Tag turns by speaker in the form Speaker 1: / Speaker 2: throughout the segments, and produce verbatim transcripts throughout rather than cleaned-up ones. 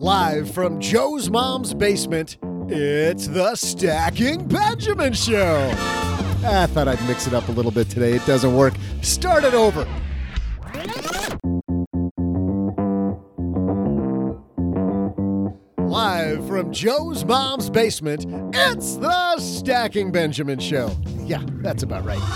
Speaker 1: Live from Joe's mom's basement, it's the Stacking Benjamin Show. I thought I'd mix it up a little bit today. It doesn't work. Start it over. Live from Joe's mom's basement, it's the Stacking Benjamin Show. Yeah, that's about right.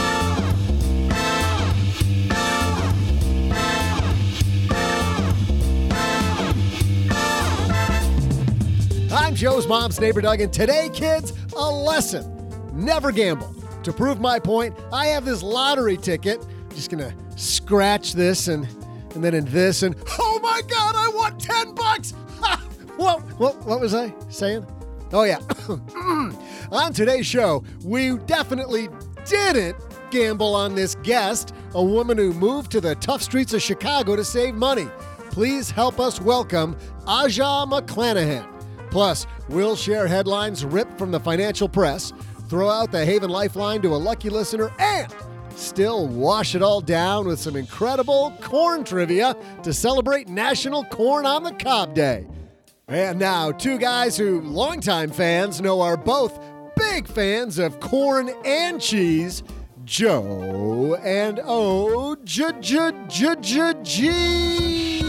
Speaker 1: I'm Joe's mom's neighbor, Doug, and today, kids, a lesson. Never gamble. To prove my point, I have this lottery ticket. I'm just going to scratch this and and then in this, and oh my God, I won ten bucks. What, what, what was I saying? Oh, yeah. On today's show, we definitely didn't gamble on this guest, a woman who moved to the tough streets of Chicago to save money. Please help us welcome Aja McClanahan. Plus, we'll share headlines ripped from the financial press, throw out the Haven Lifeline to a lucky listener, and still wash it all down with some incredible corn trivia to celebrate National Corn on the Cob Day. And now, two guys who longtime fans know are both big fans of corn and cheese, Joe and O J J J J G.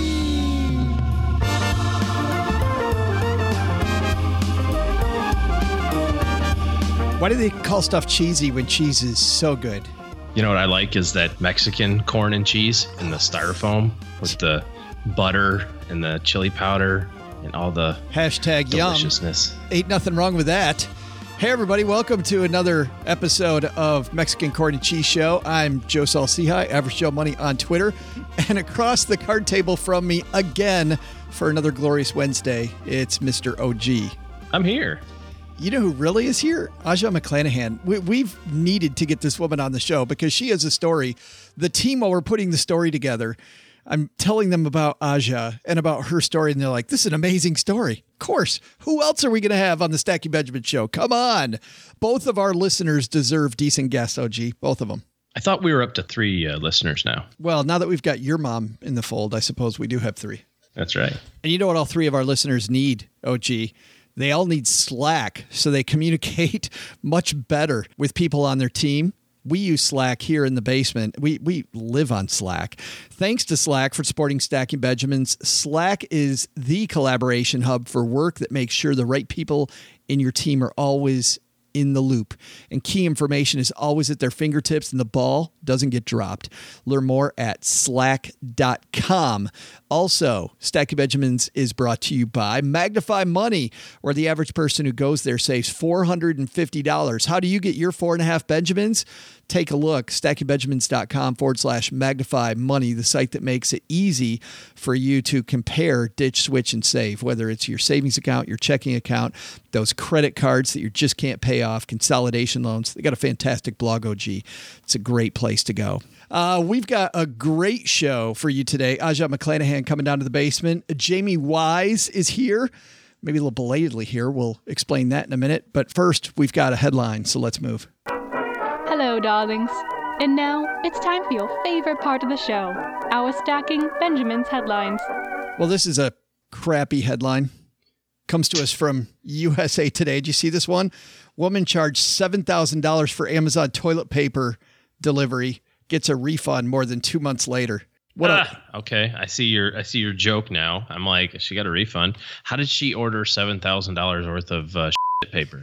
Speaker 2: Why do they call stuff cheesy when cheese is so good?
Speaker 3: You know what I like is that Mexican corn and cheese and the styrofoam with the butter and the chili powder and all the
Speaker 2: hashtag
Speaker 3: deliciousness.
Speaker 2: Yum. Ain't nothing wrong with that. Hey, everybody. Welcome to another episode of Mexican Corn and Cheese Show. I'm Joe Saul-Sehy, Average Joe Money on Twitter. And across the card table from me again for another glorious Wednesday, it's Mister O G.
Speaker 3: I'm here.
Speaker 2: You know who really is here? Aja McClanahan. We, we've needed to get this woman on the show because she has a story. The team, while we're putting the story together, I'm telling them about Aja and about her story, and they're like, this is an amazing story. Of course. Who else are we going to have on the Stacking Benjamin Show? Come on. Both of our listeners deserve decent guests, O G. Both of them.
Speaker 3: I thought we were up to three uh, listeners now.
Speaker 2: Well, now that we've got your mom in the fold, I suppose we do have three.
Speaker 3: That's right.
Speaker 2: And you know what all three of our listeners need, O G? They all need Slack so they communicate much better with people on their team. We use Slack here in the basement. We we live on Slack. Thanks to Slack for supporting Stacking Benjamins. Slack is the collaboration hub for work that makes sure the right people in your team are always in the loop. And key information is always at their fingertips and the ball doesn't get dropped. Learn more at slack dot com. Also, Stacking Benjamins is brought to you by Magnify Money, where the average person who goes there saves four hundred fifty dollars. How do you get your four and a half Benjamins? Take a look, stacking benjamins dot com forward slash magnify money, the site that makes it easy for you to compare, ditch, switch, and save, whether it's your savings account, your checking account, those credit cards that you just can't pay off, consolidation loans. They got a fantastic blog, O G. It's a great place to go. Uh, we've got a great show for you today. Aja McClanahan coming down to the basement. Jamie Wise is here. Maybe a little belatedly here. We'll explain that in a minute. But first, we've got a headline, so let's move.
Speaker 4: Hello, darlings. And now, it's time for your favorite part of the show, our Stacking Benjamin's headlines.
Speaker 2: Well, this is a crappy headline. Comes to us from U S A Today. Did you see this one? Woman charged seven thousand dollars for Amazon toilet paper delivery, gets a refund more than two months later. What
Speaker 3: ah, a- okay, I see your I see your joke now. I'm like, she got a refund. How did she order seven thousand dollars worth of uh, shit paper?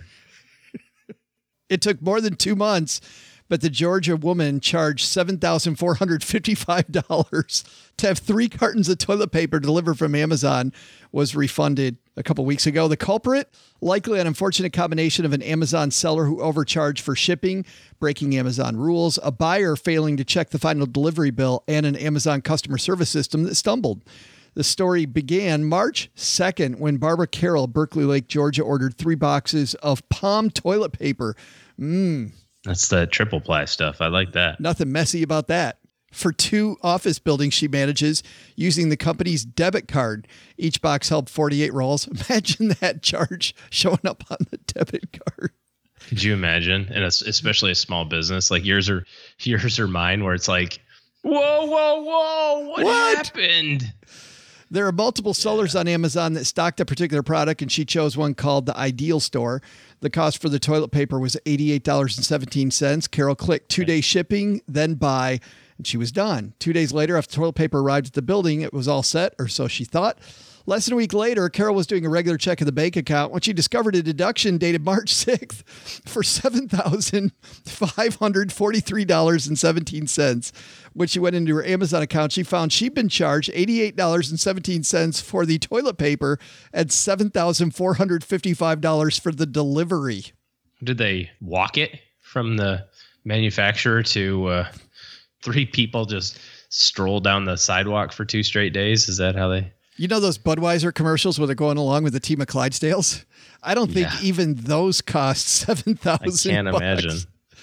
Speaker 2: It took more than two months, but the Georgia woman charged seven thousand four hundred fifty-five dollars to have three cartons of toilet paper delivered from Amazon, was refunded a couple weeks ago. The culprit, likely an unfortunate combination of an Amazon seller who overcharged for shipping, breaking Amazon rules, a buyer failing to check the final delivery bill, and an Amazon customer service system that stumbled. The story began March second when Barbara Carroll, Berkeley Lake, Georgia, ordered three boxes of Palm toilet paper. Mmm.
Speaker 3: That's the triple ply stuff. I like that.
Speaker 2: Nothing messy about that. For two office buildings she manages using the company's debit card. Each box held forty-eight rolls. Imagine that charge showing up on the debit card.
Speaker 3: Could you imagine? And especially a small business like yours or yours or mine, where it's like, whoa, whoa, whoa, what, what? happened?
Speaker 2: There are multiple sellers on Amazon that stocked a particular product, and she chose one called the Ideal Store. The cost for the toilet paper was eighty-eight dollars and seventeen cents. Carol clicked two-day shipping, then buy, and she was done. Two days later, after toilet paper arrived at the building, it was all set, or so she thought. Less than a week later, Carol was doing a regular check of the bank account when she discovered a deduction dated March sixth for seven thousand five hundred forty-three dollars and seventeen cents. When she went into her Amazon account, she found she'd been charged eighty-eight dollars and seventeen cents for the toilet paper and seven thousand four hundred fifty-five dollars for the delivery.
Speaker 3: Did they walk it from the manufacturer to uh, three people just stroll down the sidewalk for two straight days? Is that how they...
Speaker 2: You know those Budweiser commercials where they're going along with the team of Clydesdales? I don't think
Speaker 3: Yeah.
Speaker 2: even those cost seven thousand dollars.
Speaker 3: I can't imagine.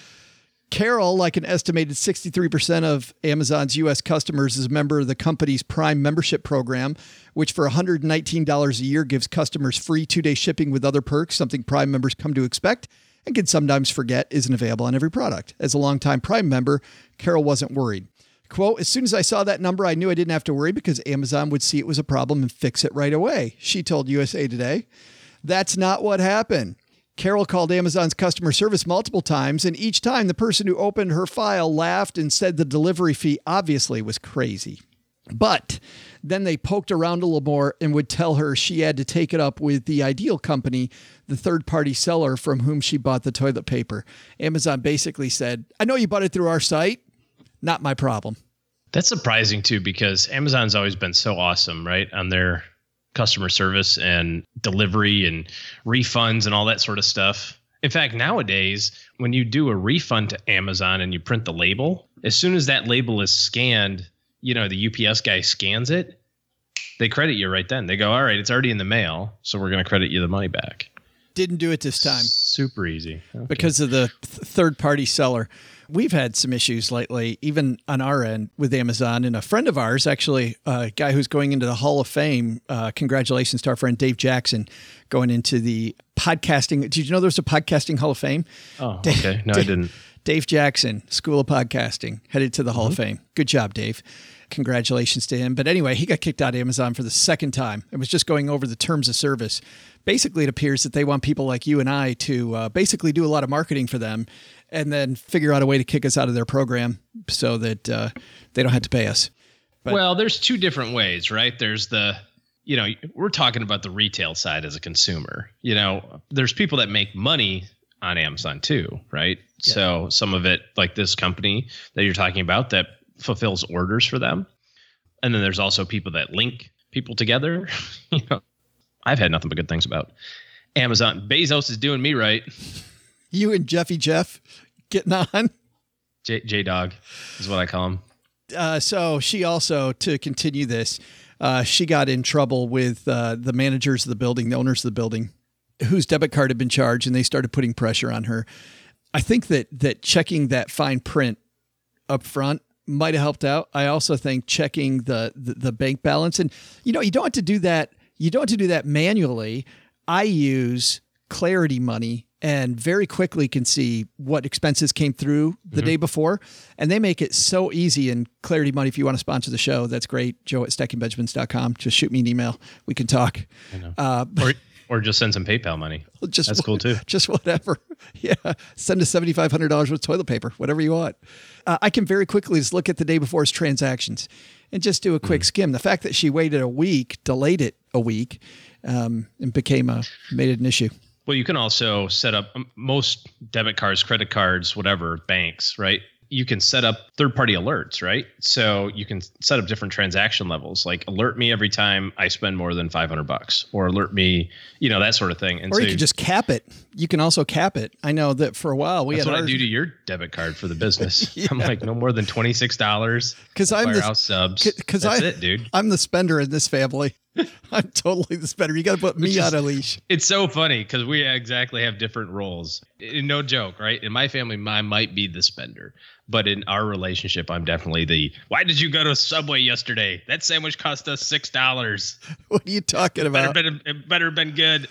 Speaker 2: Carol, like an estimated sixty-three percent of Amazon's U S customers, is a member of the company's Prime membership program, which for one hundred nineteen dollars a year gives customers free two-day shipping with other perks, something Prime members come to expect and can sometimes forget isn't available on every product. As a longtime Prime member, Carol wasn't worried. Quote, as soon as I saw that number, I knew I didn't have to worry because Amazon would see it was a problem and fix it right away, she told U S A Today. That's not what happened. Carol called Amazon's customer service multiple times, and each time the person who opened her file laughed and said the delivery fee obviously was crazy. But then they poked around a little more and would tell her she had to take it up with the Ideal company, the third-party seller from whom she bought the toilet paper. Amazon basically said, I know you bought it through our site. Not my problem.
Speaker 3: That's surprising too, because Amazon's always been so awesome, right? On their customer service and delivery and refunds and all that sort of stuff. In fact, nowadays, when you do a refund to Amazon and you print the label, as soon as that label is scanned, you know, the U P S guy scans it, they credit you right then. They go, all right, it's already in the mail, so we're going to credit you the money back.
Speaker 2: Didn't do it this time.
Speaker 3: Super easy. Okay.
Speaker 2: Because of the th- third-party seller. We've had some issues lately, even on our end with Amazon. And a friend of ours, actually, a guy who's going into the Hall of Fame, uh, congratulations to our friend Dave Jackson, going into the podcasting. Did you know there's a podcasting Hall of Fame?
Speaker 3: Oh,
Speaker 2: Dave,
Speaker 3: okay. No,
Speaker 2: Dave,
Speaker 3: I didn't.
Speaker 2: Dave Jackson, School of Podcasting, headed to the Hall mm-hmm. of Fame. Good job, Dave. Congratulations to him. But anyway, he got kicked out of Amazon for the second time. It was just going over the terms of service. Basically, it appears that they want people like you and I to uh, basically do a lot of marketing for them and then figure out a way to kick us out of their program so that uh, they don't have to pay us. But,
Speaker 3: well, there's two different ways, right? There's the, you know, we're talking about the retail side as a consumer. You know, there's people that make money on Amazon too, right? Yeah. So some of it, like this company that you're talking about, that fulfills orders for them. And then there's also people that link people together. You know, I've had nothing but good things about Amazon. Bezos is doing me right.
Speaker 2: You and Jeffy Jeff getting on.
Speaker 3: J, J Dog is what I call him.
Speaker 2: Uh, so she also, to continue this, uh, she got in trouble with uh, the managers of the building, the owners of the building, whose debit card had been charged, and they started putting pressure on her. I think that that checking that fine print up front might have helped out. I also think checking the, the the bank balance, and you know, you don't have to do that. You don't have to do that manually. I use Clarity Money and very quickly can see what expenses came through the mm-hmm. day before. And they make it so easy. And Clarity Money, if you want to sponsor the show, that's great. Joe at stacking benjamins dot com. Just shoot me an email. We can talk.
Speaker 3: I know.
Speaker 2: Uh,
Speaker 3: or, or just send some PayPal money.
Speaker 2: Just,
Speaker 3: that's cool too.
Speaker 2: Just whatever. Yeah. Send us seven thousand five hundred dollars worth of toilet paper, whatever you want. Uh, I can very quickly just look at the day before's transactions and just do a quick mm-hmm. skim. The fact that she waited a week, delayed it a week, um, and became a, made it an issue.
Speaker 3: Well, you can also set up most debit cards, credit cards, whatever, banks, right? You can set up third-party alerts, right? So you can set up different transaction levels, like alert me every time I spend more than five hundred bucks, or alert me, you know, that sort of thing. And
Speaker 2: or
Speaker 3: so
Speaker 2: you can just cap it. You can also cap it. I know that for a while we
Speaker 3: that's
Speaker 2: had
Speaker 3: what
Speaker 2: ours.
Speaker 3: I do to your debit card for the business. Yeah. I'm like, no more than twenty-six dollars.
Speaker 2: Because I'm the
Speaker 3: Firehouse subs.
Speaker 2: Because
Speaker 3: that's
Speaker 2: I,
Speaker 3: it, dude.
Speaker 2: I'm the spender in this family. I'm totally the spender. You got to put me on a leash.
Speaker 3: It's so funny because we exactly have different roles. No joke, right? In my family, I might be the spender. But in our relationship, I'm definitely the, why did you go to Subway yesterday? That sandwich cost us six dollars.
Speaker 2: What are you talking about?
Speaker 3: Better been, it better have been good.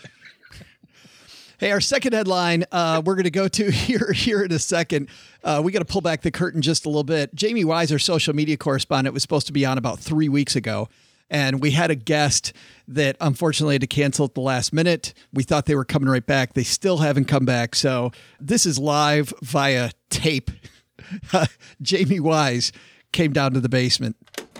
Speaker 2: Hey, our second headline, uh, we're going to go to here, here in a second. Uh, we got to pull back the curtain just a little bit. Jamie Wise, our social media correspondent, was supposed to be on about three weeks ago. And we had a guest that unfortunately had to cancel at the last minute. We thought they were coming right back. They still haven't come back. So this is live via tape. Jamie Wise came down to the basement.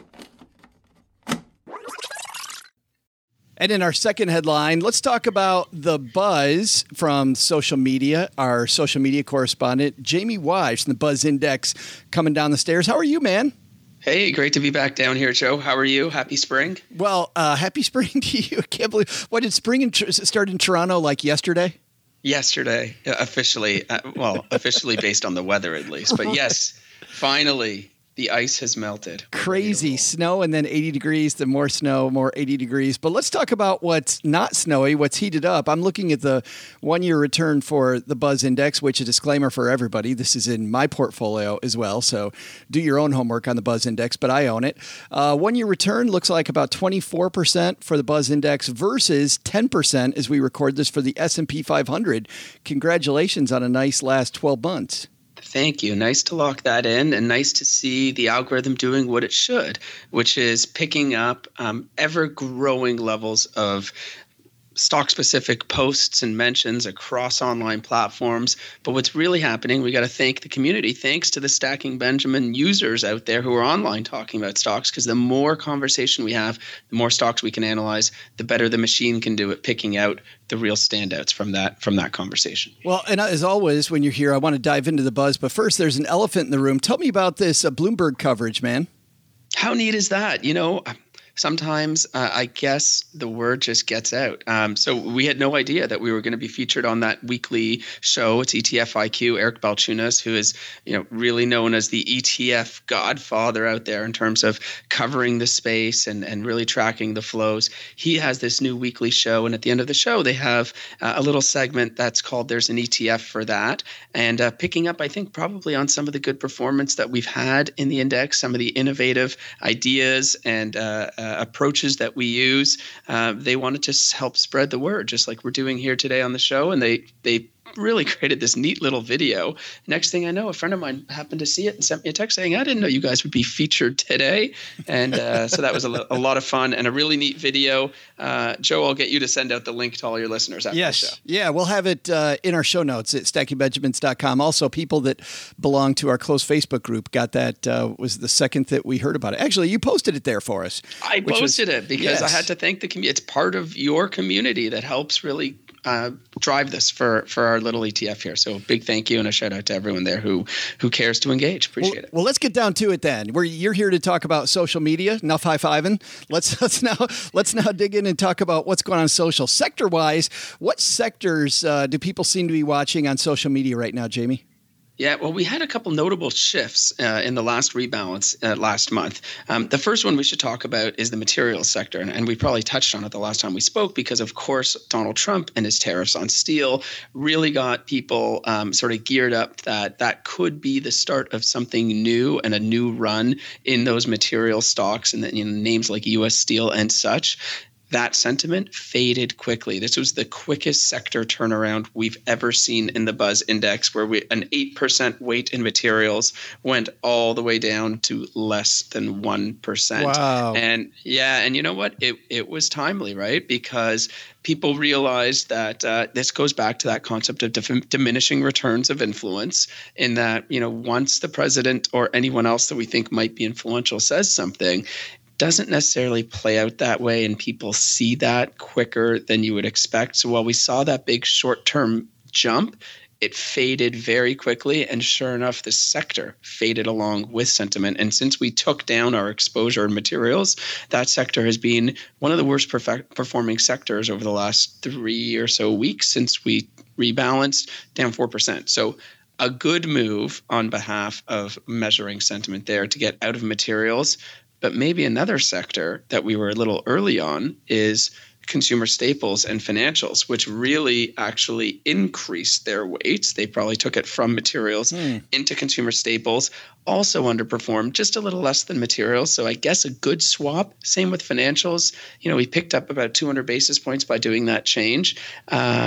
Speaker 2: And in our second headline, let's talk about the buzz from social media. Our social media correspondent, Jamie Wise from the Buzz Index, coming down the stairs. How are you, man?
Speaker 5: Hey, great to be back down here, Joe. How are you? Happy spring.
Speaker 2: Well, uh, happy spring to you. I can't believe, what, did spring in, start in Toronto like yesterday?
Speaker 5: Yesterday, uh, officially. Uh, well, officially based on the weather at least. But yes, finally. The ice has melted.
Speaker 2: Crazy snow and then eighty degrees, then more snow, more eighty degrees. But let's talk about what's not snowy, what's heated up. I'm looking at the one-year return for the Buzz Index, which is a disclaimer for everybody. This is in my portfolio as well, so do your own homework on the Buzz Index, but I own it. Uh, one-year return looks like about twenty-four percent for the Buzz Index versus ten percent as we record this for the S and P five hundred. Congratulations on a nice last twelve months.
Speaker 5: Thank you. Nice to lock that in, and nice to see the algorithm doing what it should, which is picking up um, ever-growing levels of stock-specific posts and mentions across online platforms. But what's really happening, we got to thank the community, thanks to the Stacking Benjamin users out there who are online talking about stocks, because the more conversation we have, the more stocks we can analyze, the better the machine can do at picking out the real standouts from that from that conversation.
Speaker 2: Well, and as always, when you're here, I want to dive into the buzz. But first, there's an elephant in the room. Tell me about this uh, Bloomberg coverage, man.
Speaker 5: How neat is that? You know, sometimes uh, I guess the word just gets out. Um, so we had no idea that we were going to be featured on that weekly show. It's E T F I Q. Eric Balchunas, who is, you know, really known as the E T F godfather out there in terms of covering the space and, and really tracking the flows. He has this new weekly show, and at the end of the show, they have uh, a little segment that's called "There's an E T F for That," and uh, picking up, I think, probably on some of the good performance that we've had in the index, some of the innovative ideas and uh, Uh, approaches that we use. Uh, they want to just help spread the word, just like we're doing here today on the show. And they they really created this neat little video. Next thing I know, a friend of mine happened to see it and sent me a text saying, I didn't know you guys would be featured today. And uh, so that was a, a lot of fun and a really neat video. Uh, Joe, I'll get you to send out the link to all your listeners after
Speaker 2: yes.
Speaker 5: the show.
Speaker 2: Yeah, we'll have it uh, in our show notes at stacking benjamins dot com. Also, people that belong to our close Facebook group got that, uh, was the second that we heard about it. Actually, you posted it there for us.
Speaker 5: I posted was, it because yes. I had to thank the community. It's part of your community that helps really uh, drive this for, for our little E T F here. So big thank you and a shout out to everyone there who who cares to engage. Appreciate
Speaker 2: well,
Speaker 5: it.
Speaker 2: Well, let's get down to it then. We're, you're here to talk about social media. Enough high-fiving. Let's let's now let's now dig in and talk about what's going on social sector-wise. What sectors uh, do people seem to be watching on social media right now, Jamie?
Speaker 5: Yeah, well, we had a couple notable shifts uh, in the last rebalance uh, last month. Um, the first one we should talk about is the materials sector, and, and we probably touched on it the last time we spoke because, of course, Donald Trump and his tariffs on steel really got people um, sort of geared up that that could be the start of something new and a new run in those material stocks and the, you know, names like U S Steel and such. That sentiment faded quickly. This was the quickest sector turnaround we've ever seen in the Buzz Index, where we, an eight percent weight in materials went all the way down to less than one percent.
Speaker 2: Wow.
Speaker 5: And yeah, and you know what? It it was timely, right? Because people realized that uh, this goes back to that concept of dif- diminishing returns of influence, in that, you know, once the president or anyone else that we think might be influential says something, doesn't necessarily play out that way, and people see that quicker than you would expect. So while we saw that big short-term jump, it faded very quickly, and sure enough, the sector faded along with sentiment. And since we took down our exposure in materials, that sector has been one of the worst perfect performing sectors over the last three or so weeks since we rebalanced, down four percent. So a good move on behalf of measuring sentiment there to get out of materials. But maybe another sector that we were a little early on is consumer staples and financials, which really actually increased their weights. They probably took it from materials mm. into consumer staples, also underperformed just a little less than materials. So I guess a good swap. Same with financials. You know, we picked up about two hundred basis points by doing that change. Um,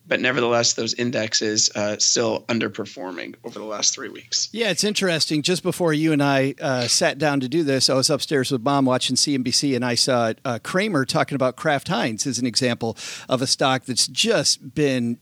Speaker 5: but nevertheless, those indexes uh, still underperforming over the last three weeks.
Speaker 2: Yeah, it's interesting. Just before you and I uh, sat down to do this, I was upstairs with Mom watching C N B C, and I saw uh, Kramer talking about Kraft Heinz as an example of a stock that's just been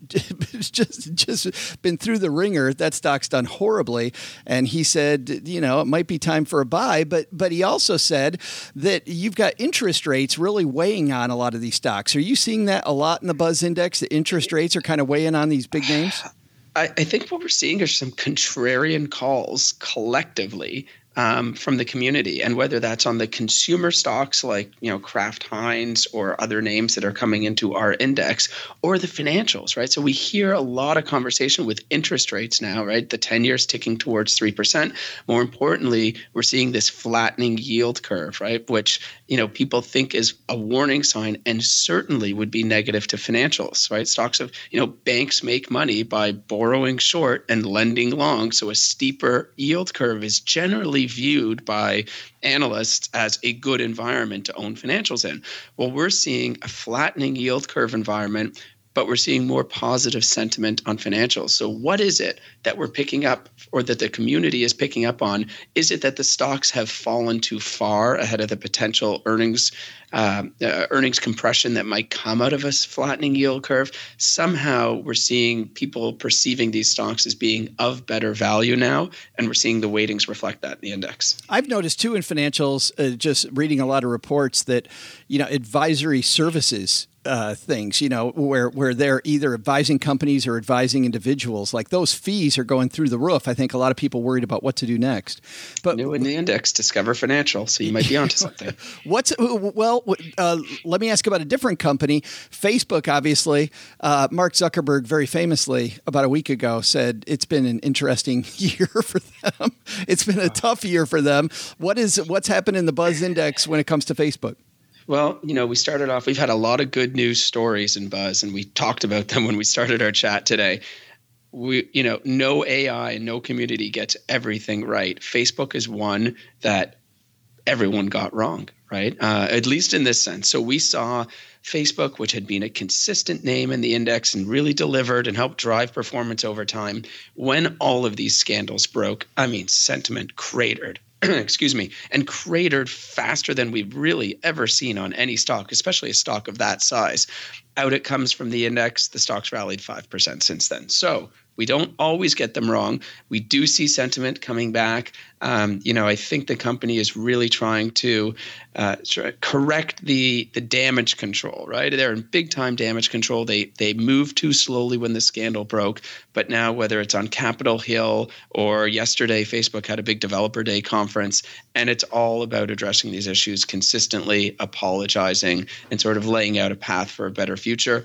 Speaker 2: just just been through the ringer. That stock's done horribly, and he said, you know, it might be time for a buy, but but he also said that you've got interest rates really weighing on a lot of these stocks. Are you seeing that a lot in the Buzz Index? The interest rates are kind of weighing on these big names?
Speaker 5: I, I think what we're seeing are some contrarian calls collectively um, from the community, and whether that's on the consumer stocks like, you know, Kraft Heinz or other names that are coming into our index, or the financials, right? So we hear a lot of conversation with interest rates now, right? The ten years ticking towards three percent. More importantly, we're seeing this flattening yield curve, right? Which, you know, people think is a warning sign and certainly would be negative to financials, right? Stocks of, you know, banks make money by borrowing short and lending long. So a steeper yield curve is generally viewed by analysts as a good environment to own financials in. Well, we're seeing a flattening yield curve environment, but we're seeing more positive sentiment on financials. So what is it that we're picking up, or that the community is picking up on? Is it that the stocks have fallen too far ahead of the potential earnings um, uh, earnings compression that might come out of a flattening yield curve? Somehow we're seeing people perceiving these stocks as being of better value now, and we're seeing the weightings reflect that in the index.
Speaker 2: I've noticed too in financials, uh, just reading a lot of reports that, you know, advisory services Uh, things, you know, where where they're either advising companies or advising individuals, like those fees are going through the roof. I think a lot of people worried about what to do next. But
Speaker 5: new in the index, Discover Financial, so you might be onto something.
Speaker 2: What's well? Uh, let me ask about a different company, Facebook. Obviously, uh, Mark Zuckerberg, very famously, about a week ago, said it's been an interesting year for them. It's been a tough year for them. What is what's happened in the Buzz Index when it comes to Facebook?
Speaker 5: Well, you know, we started off, we've had a lot of good news stories in Buzz, and we talked about them when we started our chat today. We, you know, no A I, no community gets everything right. Facebook is one that everyone got wrong, right? Uh, at least in this sense. So we saw Facebook, which had been a consistent name in the index and really delivered and helped drive performance over time. When all of these scandals broke, I mean, sentiment cratered. excuse me, and cratered faster than we've really ever seen on any stock, especially a stock of that size. Out it comes from the index. The stock's rallied five percent since then. So we don't always get them wrong. We do see sentiment coming back. Um, you know, I think the company is really trying to uh, try, correct the the damage control, right? They're in big time damage control. They they moved too slowly when the scandal broke. But now, whether it's on Capitol Hill or yesterday, Facebook had a big developer day conference, and it's all about addressing these issues consistently, apologizing, and sort of laying out a path for a better future.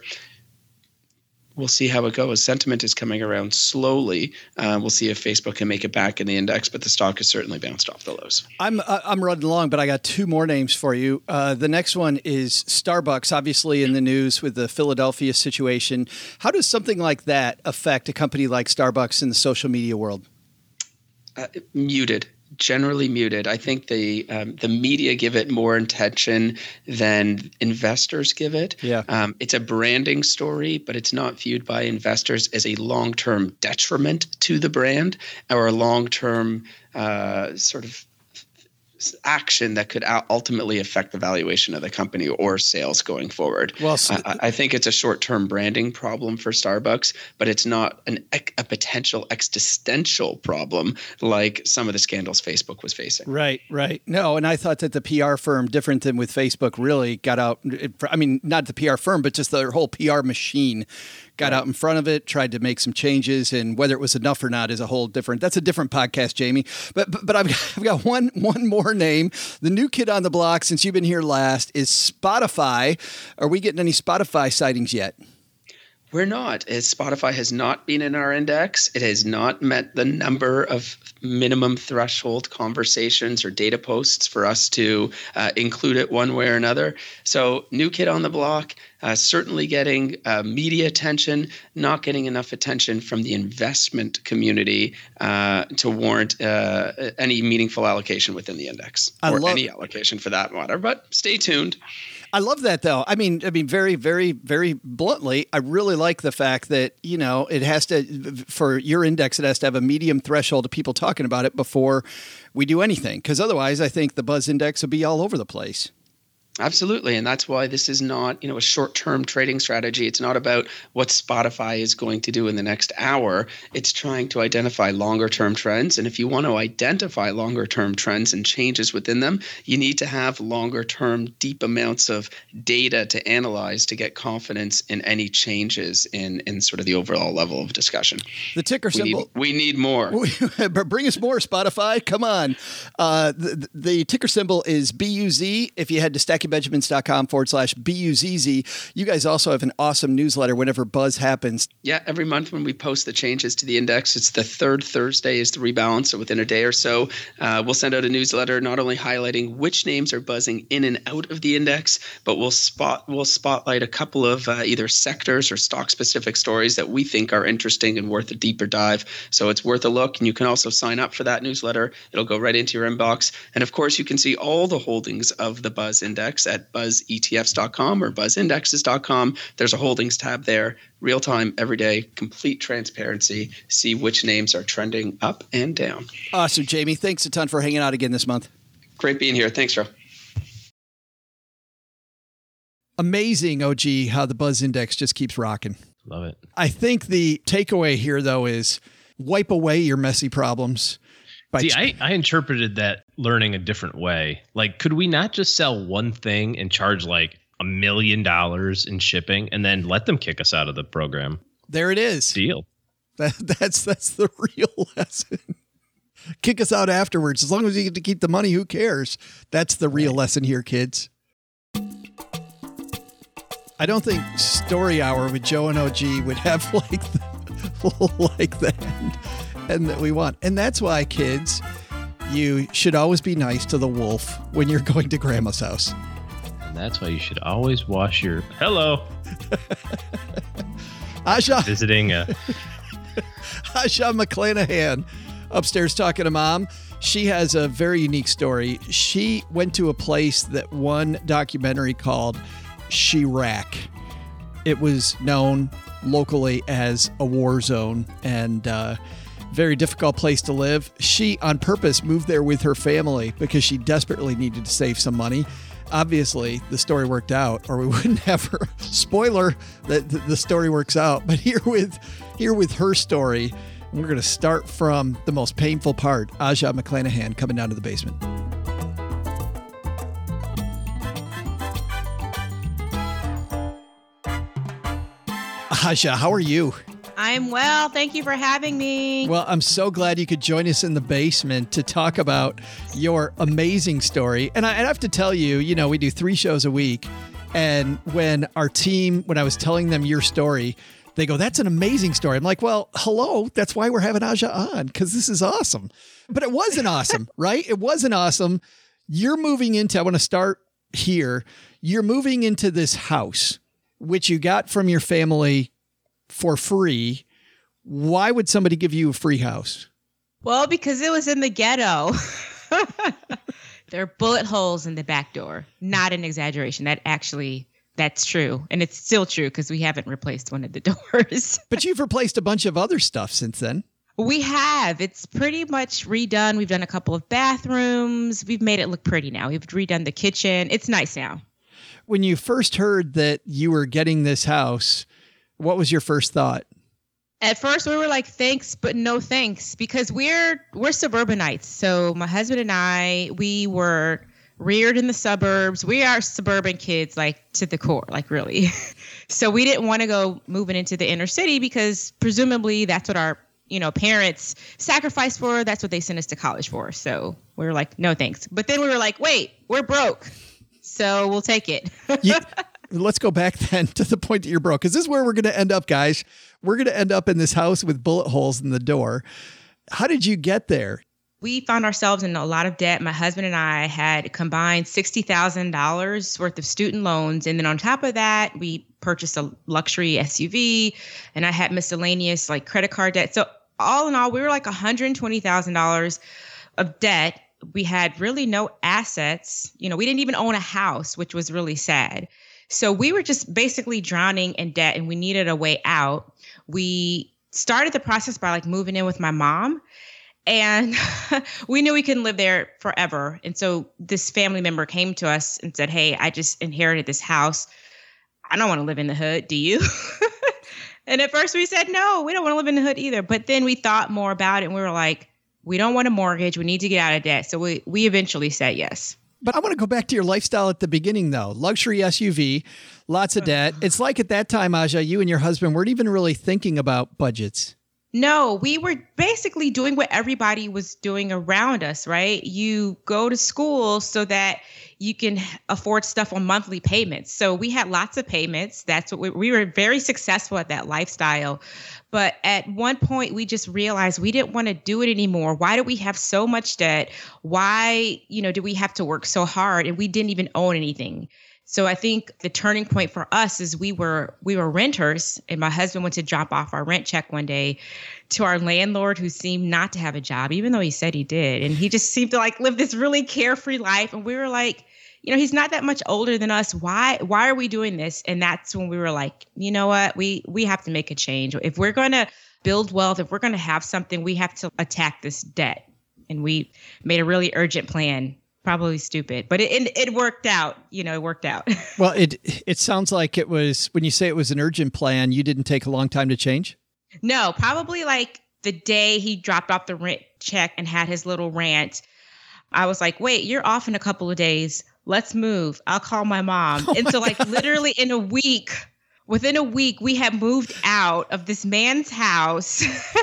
Speaker 5: We'll see how it goes. Sentiment is coming around slowly. Uh, we'll see if Facebook can make it back in the index, but the stock has certainly bounced off the lows.
Speaker 2: I'm uh, I'm running along, but I got two more names for you. Uh, the next one is Starbucks, obviously in the news with the Philadelphia situation. How does something like that affect a company like Starbucks in the social media world?
Speaker 5: Uh, muted. Generally muted. I think the um, the media give it more attention than investors give it.
Speaker 2: Yeah.
Speaker 5: Um, it's a branding story, but it's not viewed by investors as a long-term detriment to the brand or a long-term uh, sort of action that could ultimately affect the valuation of the company or sales going forward.
Speaker 2: Well, so
Speaker 5: I, I think it's a short-term branding problem for Starbucks, but it's not an, a potential existential problem like some of the scandals Facebook was facing.
Speaker 2: Right, right. No, and I thought that the P R firm, different than with Facebook, really got out. I mean, not the P R firm, but just their whole P R machine got out in front of it, tried to make some changes, and whether it was enough or not is a whole different, that's a different podcast, Jamie. But but, but I've, got, I've got one one more name. The new kid on the block, since you've been here last, is Spotify. Are we getting any Spotify sightings yet?
Speaker 5: We're not. As Spotify has not been in our index. It has not met the number of minimum threshold conversations or data posts for us to uh, include it one way or another. So new kid on the block. uh, certainly getting uh, media attention, not getting enough attention from the investment community uh, to warrant uh, any meaningful allocation within the index,
Speaker 2: I
Speaker 5: or
Speaker 2: love-
Speaker 5: any allocation for that matter. But stay tuned.
Speaker 2: I love that, though. I mean, I mean, very, very, very bluntly, I really like the fact that, you know, it has to, for your index, it has to have a medium threshold of people talking about it before we do anything. Because otherwise, I think the Buzz Index will be all over the place.
Speaker 5: Absolutely. And that's why this is not, you know, a short-term trading strategy. It's not about what Spotify is going to do in the next hour. It's trying to identify longer-term trends. And if you want to identify longer-term trends and changes within them, you need to have longer-term, deep amounts of data to analyze to get confidence in any changes in, in sort of the overall level of discussion.
Speaker 2: The ticker
Speaker 5: We
Speaker 2: symbol.
Speaker 5: need, we need more.
Speaker 2: But bring us more, Spotify. Come on. Uh, the, the ticker symbol is B U Z. If you head to stack benjamins dot com forward slash B U Z Z. You guys also have an awesome newsletter whenever Buzz happens.
Speaker 5: Yeah, every month when we post the changes to the index, it's the third Thursday is the rebalance. So within a day or so, uh, we'll send out a newsletter not only highlighting which names are buzzing in and out of the index, but we'll spot we'll spotlight a couple of uh, either sectors or stock-specific stories that we think are interesting and worth a deeper dive. So it's worth a look. And you can also sign up for that newsletter. It'll go right into your inbox. And of course, you can see all the holdings of the Buzz Index at buzz E T Fs dot com or buzz indexes dot com. There's a holdings tab there, real time, every day, complete transparency. See which names are trending up and down.
Speaker 2: Awesome, Jamie. Thanks a ton for hanging out again this month.
Speaker 5: Great being here. Thanks, Joe.
Speaker 2: Amazing, O G, how the Buzz Index just keeps rocking.
Speaker 3: Love it.
Speaker 2: I think the takeaway here, though, is wipe away your messy problems. By
Speaker 3: See,
Speaker 2: ch-
Speaker 3: I, I interpreted that learning a different way. Like, could we not just sell one thing and charge like a million dollars in shipping and then let them kick us out of the program?
Speaker 2: There it is.
Speaker 3: Deal.
Speaker 2: That, that's that's the real lesson. Kick us out afterwards. As long as you get to keep the money, who cares? That's the real lesson here, kids. I don't think Story Hour with Joe and O G would have like the, like the end, end that we want. And that's why, kids, you should always be nice to the wolf when you're going to Grandma's house.
Speaker 3: And that's why you should always wash your... Hello.
Speaker 2: Aja,
Speaker 3: Visiting a...
Speaker 2: Aja McClanahan upstairs talking to Mom. She has a very unique story. She went to a place that one documentary called Chiraq. It was known locally as a war zone and uh, very difficult place to live. She, on purpose, moved there with her family because she desperately needed to save some money. Obviously, the story worked out, or we wouldn't have her. Spoiler, that the story works out. But here with here with her story, we're going to start from the most painful part. Aja McClanahan coming down to the basement. Aja, how are you?
Speaker 6: I'm well. Thank you for having me.
Speaker 2: Well, I'm so glad you could join us in the basement to talk about your amazing story. And I, and I have to tell you, you know, we do three shows a week. And when our team, when I was telling them your story, they go, that's an amazing story. I'm like, well, hello. That's why we're having Aja on, because this is awesome. But it wasn't awesome, right? It wasn't awesome. You're moving into, I want to start here. You're moving into this house, which you got from your family for free. Why would somebody give you a free house?
Speaker 6: Well, because it was in the ghetto. There are bullet holes in the back door. Not an exaggeration. That actually, that's true. And it's still true because we haven't replaced one of the doors.
Speaker 2: But you've replaced a bunch of other stuff since then.
Speaker 6: We have. It's pretty much redone. We've done a couple of bathrooms. We've made it look pretty now. We've redone the kitchen. It's nice now.
Speaker 2: When you first heard that you were getting this house, what was your first thought?
Speaker 6: At first, we were like, thanks, but no thanks, because we're we're suburbanites. So my husband and I, we were reared in the suburbs. We are suburban kids, like to the core, like really. So we didn't want to go moving into the inner city because presumably that's what our you know parents sacrificed for. That's what they sent us to college for. So we were like, no thanks. But then we were like, wait, we're broke. So we'll take it.
Speaker 2: you, let's go back then to the point that you're broke, because this is where we're going to end up, guys. We're going to end up in this house with bullet holes in the door. How did you get there?
Speaker 6: We found ourselves in a lot of debt. My husband and I had combined sixty thousand dollars worth of student loans. And then on top of that, we purchased a luxury S U V, and I had miscellaneous like credit card debt. So all in all, we were like one hundred twenty thousand dollars of debt. We had really no assets. You know, we didn't even own a house, which was really sad. So we were just basically drowning in debt, and we needed a way out. We started the process by like moving in with my mom. And we knew we couldn't live there forever. And so this family member came to us and said, hey, I just inherited this house. I don't want to live in the hood. Do you? And at first we said, no, we don't want to live in the hood either. But then we thought more about it and we were like, we don't want a mortgage. We need to get out of debt. So we, we eventually said yes.
Speaker 2: But I want to go back to your lifestyle at the beginning, though. Luxury S U V, lots of debt. It's like at that time, Aja, you and your husband weren't even really thinking about budgets.
Speaker 6: No, we were basically doing what everybody was doing around us, right? You go to school so that you can afford stuff on monthly payments. So we had lots of payments. That's what we, we were very successful at that lifestyle. But at one point, we just realized we didn't want to do it anymore. Why do we have so much debt? Why, you know, do we have to work so hard? And we didn't even own anything. So I think the turning point for us is we were we were renters, and my husband went to drop off our rent check one day to our landlord, who seemed not to have a job, even though he said he did. And he just seemed to like live this really carefree life. And we were like, you know, he's not that much older than us. Why why are we doing this? And that's when we were like, you know what, we we have to make a change. If we're going to build wealth, if we're going to have something, we have to attack this debt. And we made a really urgent plan. Probably stupid, but it, it it worked out. You know, it worked out.
Speaker 2: Well, it it sounds like it was, when you say it was an urgent plan, you didn't take a long time to change?
Speaker 6: No, probably like the day he dropped off the rent check and had his little rant, I was like, wait, you're off in a couple of days. Let's move. I'll call my mom. Oh and my so like God. Literally in a week, within a week, we had moved out of this man's house.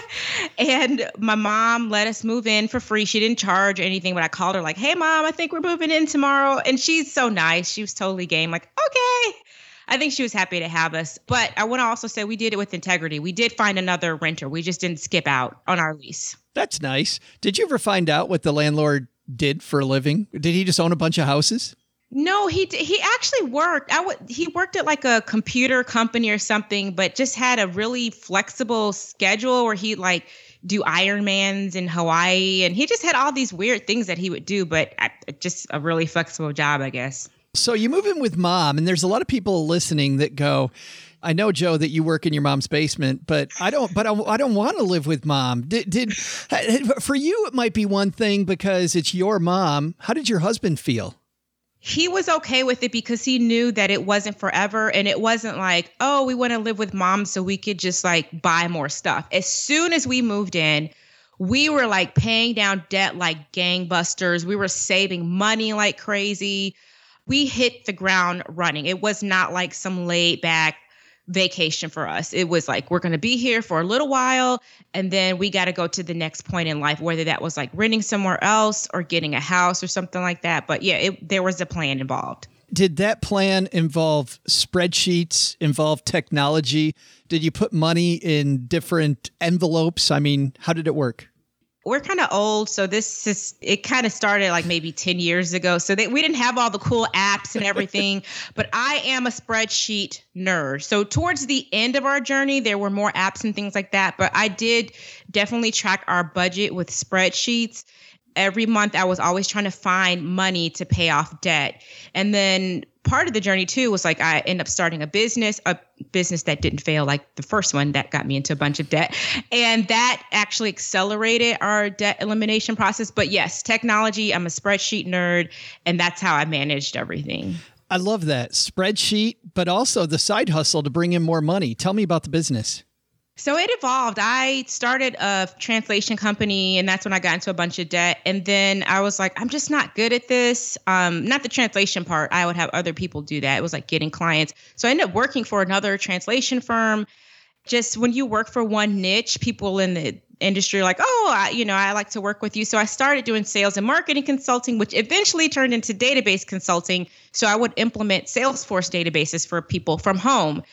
Speaker 6: And my mom let us move in for free. She didn't charge anything, but I called her like, hey, Mom, I think we're moving in tomorrow. And she's so nice. She was totally game. Like, okay. I think she was happy to have us. But I want to also say we did it with integrity. We did find another renter. We just didn't skip out on our lease.
Speaker 2: That's nice. Did you ever find out what the landlord did for a living? Did he just own a bunch of houses?
Speaker 6: No, he he actually worked. I would he worked at like a computer company or something, but just had a really flexible schedule where he like do Ironmans in Hawaii, and he just had all these weird things that he would do, but just a really flexible job, I guess.
Speaker 2: So you move in with mom, and there's a lot of people listening that go, I know, Joe, that you work in your mom's basement, but I don't. But I, I don't want to live with mom. Did, did for you it might be one thing because it's your mom. How did your husband feel?
Speaker 6: He was okay with it because he knew that it wasn't forever. And it wasn't like, oh, we want to live with mom so we could just like buy more stuff. As soon as we moved in, we were like paying down debt like gangbusters. We were saving money like crazy. We hit the ground running. It was not like some laid back vacation for us. It was like, we're going to be here for a little while, and then we got to go to the next point in life, whether that was like renting somewhere else or getting a house or something like that. But yeah, it, there was a plan involved.
Speaker 2: Did that plan involve spreadsheets, involve technology? Did you put money in different envelopes? I mean, how did it work?
Speaker 6: We're kind of old, so this is, it kind of started like maybe ten years ago. So they, we didn't have all the cool apps and everything, but I am a spreadsheet nerd. So towards the end of our journey, there were more apps and things like that, but I did definitely track our budget with spreadsheets. Every month, I was always trying to find money to pay off debt. And then part of the journey, too, was like I ended up starting a business, a business that didn't fail like the first one that got me into a bunch of debt. And that actually accelerated our debt elimination process. But yes, technology, I'm a spreadsheet nerd, and that's how I managed everything.
Speaker 2: I love that. Spreadsheet, but also the side hustle to bring in more money. Tell me about the business.
Speaker 6: So it evolved. I started a translation company, and that's when I got into a bunch of debt. And then I was like, I'm just not good at this. Um, not the translation part. I would have other people do that. It was like getting clients. So I ended up working for another translation firm. Just when you work for one niche, people in the industry are like, oh, I, you know, I like to work with you. So I started doing sales and marketing consulting, which eventually turned into database consulting. So I would implement Salesforce databases for people from home.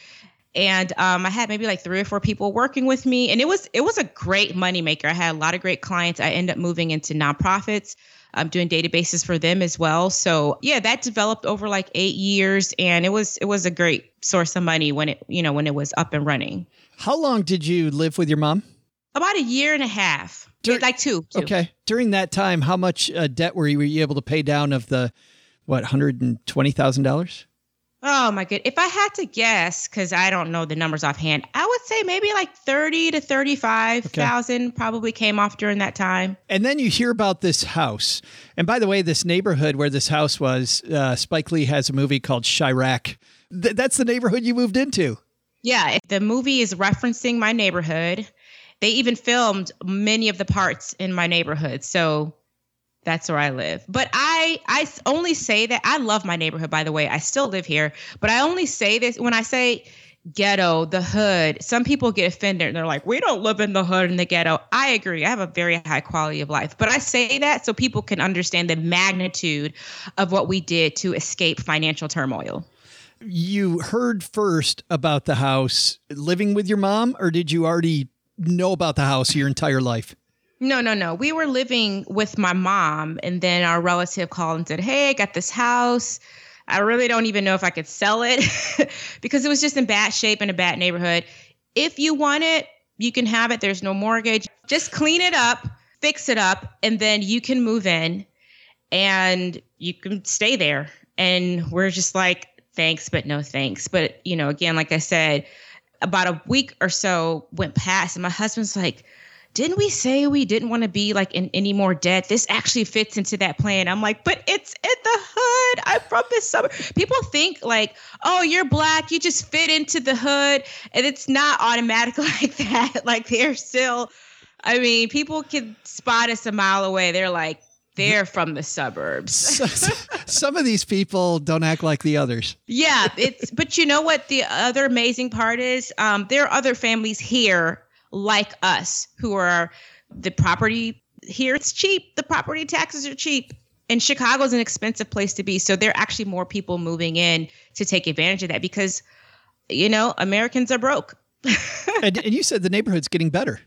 Speaker 6: And um, I had maybe like three or four people working with me. And it was it was a great moneymaker. I had a lot of great clients. I ended up moving into nonprofits. I'm doing databases for them as well. So yeah, that developed over like eight years. And it was it was a great source of money when it, you know, when it was up and running.
Speaker 2: How long did you live with your mom?
Speaker 6: About a year and a half.
Speaker 2: Dur-
Speaker 6: like two, two.
Speaker 2: Okay. During that time, how much uh, debt were you, were you able to pay down of the, what, one hundred twenty thousand dollars?
Speaker 6: Oh my good. If I had to guess, because I don't know the numbers offhand, I would say maybe like thirty to thirty-five thousand okay. probably came off during that time.
Speaker 2: And then you hear about this house. And by the way, this neighborhood where this house was, uh, Spike Lee has a movie called Chirac. Th- that's the neighborhood you moved into.
Speaker 6: Yeah. The movie is referencing my neighborhood. They even filmed many of the parts in my neighborhood. So that's where I live. But I, I only say that I love my neighborhood, by the way. I still live here. But I only say this when I say ghetto, the hood. Some people get offended and they're like, we don't live in the hood in the ghetto. I agree. I have a very high quality of life. But I say that so people can understand the magnitude of what we did to escape financial turmoil.
Speaker 2: You heard first about the house living with your mom, or did you already know about the house your entire life?
Speaker 6: No, no, no. We were living with my mom, and then our relative called and said, hey, I got this house. I really don't even know if I could sell it because it was just in bad shape in a bad neighborhood. If you want it, you can have it. There's no mortgage. Just clean it up, fix it up, and then you can move in and you can stay there. And we're just like, thanks, but no thanks. But, you know, again, like I said, about a week or so went past and my husband's like, didn't we say we didn't want to be like in any more debt? This actually fits into that plan. I'm like, but it's in the hood. I'm from this suburb. People think like, oh, you're Black. You just fit into the hood. And it's not automatic like that. Like they're still, I mean, people can spot us a mile away. They're like, they're from the suburbs.
Speaker 2: Some of these people don't act like the others.
Speaker 6: Yeah. It's, but you know what? The other amazing part is um, there are other families here like us who are the property here. It's cheap. The property taxes are cheap. And Chicago is an expensive place to be. So there are actually more people moving in to take advantage of that because, you know, Americans are broke.
Speaker 2: and, and you said the neighborhood's getting better.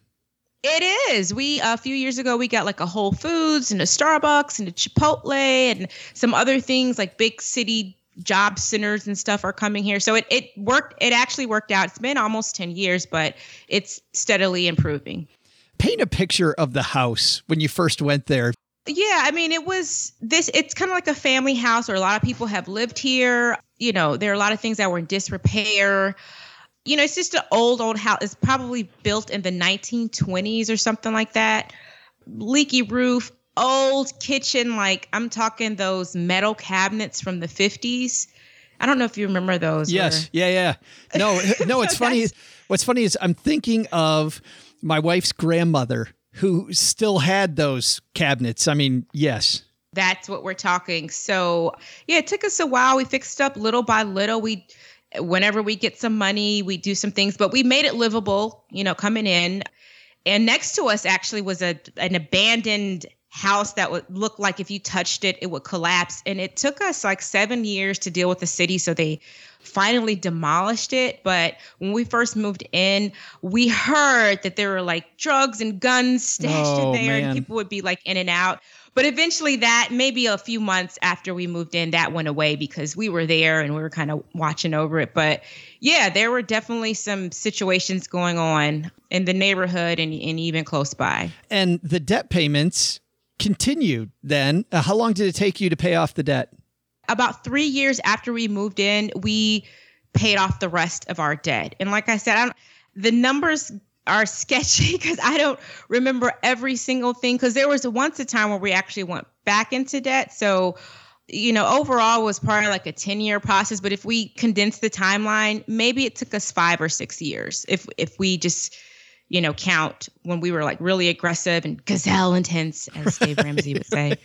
Speaker 6: It is. We, a few years ago, we got like a Whole Foods and a Starbucks and a Chipotle and some other things like big city job centers and stuff are coming here. So it, it worked. It actually worked out. It's been almost ten years, but it's steadily improving.
Speaker 2: Paint a picture of the house when you first went there.
Speaker 6: Yeah, I mean, it was this, it's kind of like a family house where a lot of people have lived here. You know, there are a lot of things that were in disrepair. You know, it's just an old, old house. It's probably built in the nineteen twenties or something like that. Leaky roof, old kitchen. Like I'm talking those metal cabinets from the fifties. I don't know if you remember those.
Speaker 2: Yes.
Speaker 6: Or...
Speaker 2: Yeah. Yeah. No, no, it's funny. What's funny is I'm thinking of my wife's grandmother who still had those cabinets. I mean, yes.
Speaker 6: That's what we're talking. So yeah, it took us a while. We fixed up little by little. We, whenever we get some money, we do some things, but we made it livable, you know, coming in. And next to us actually was a an abandoned house that would look like if you touched it, it would collapse. And it took us like seven years to deal with the city. So they finally demolished it. But when we first moved in, we heard that there were like drugs and guns stashed
Speaker 2: oh,
Speaker 6: in there
Speaker 2: man.
Speaker 6: and people would be like in and out. But eventually that, maybe a few months after we moved in, that went away because we were there and we were kind of watching over it. But yeah, there were definitely some situations going on in the neighborhood and, and even close by.
Speaker 2: And the debt payments continued then. Uh, how long did it take you to pay off the debt?
Speaker 6: About three years after we moved in, we paid off the rest of our debt. And like I said, I don't, the numbers are sketchy because I don't remember every single thing, because there was once a time where we actually went back into debt. So, you know, overall it was probably like a ten year process. But if we condense the timeline, maybe it took us five or six years if if we just, you know, count when we were like really aggressive and gazelle intense, as Dave Ramsey would say.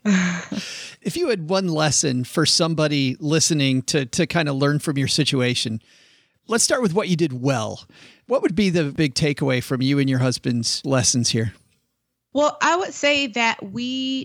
Speaker 2: If you had one lesson for somebody listening to to kind of learn from your situation, let's start with what you did well. What would be the big takeaway from you and your husband's lessons here?
Speaker 6: Well, I would say that we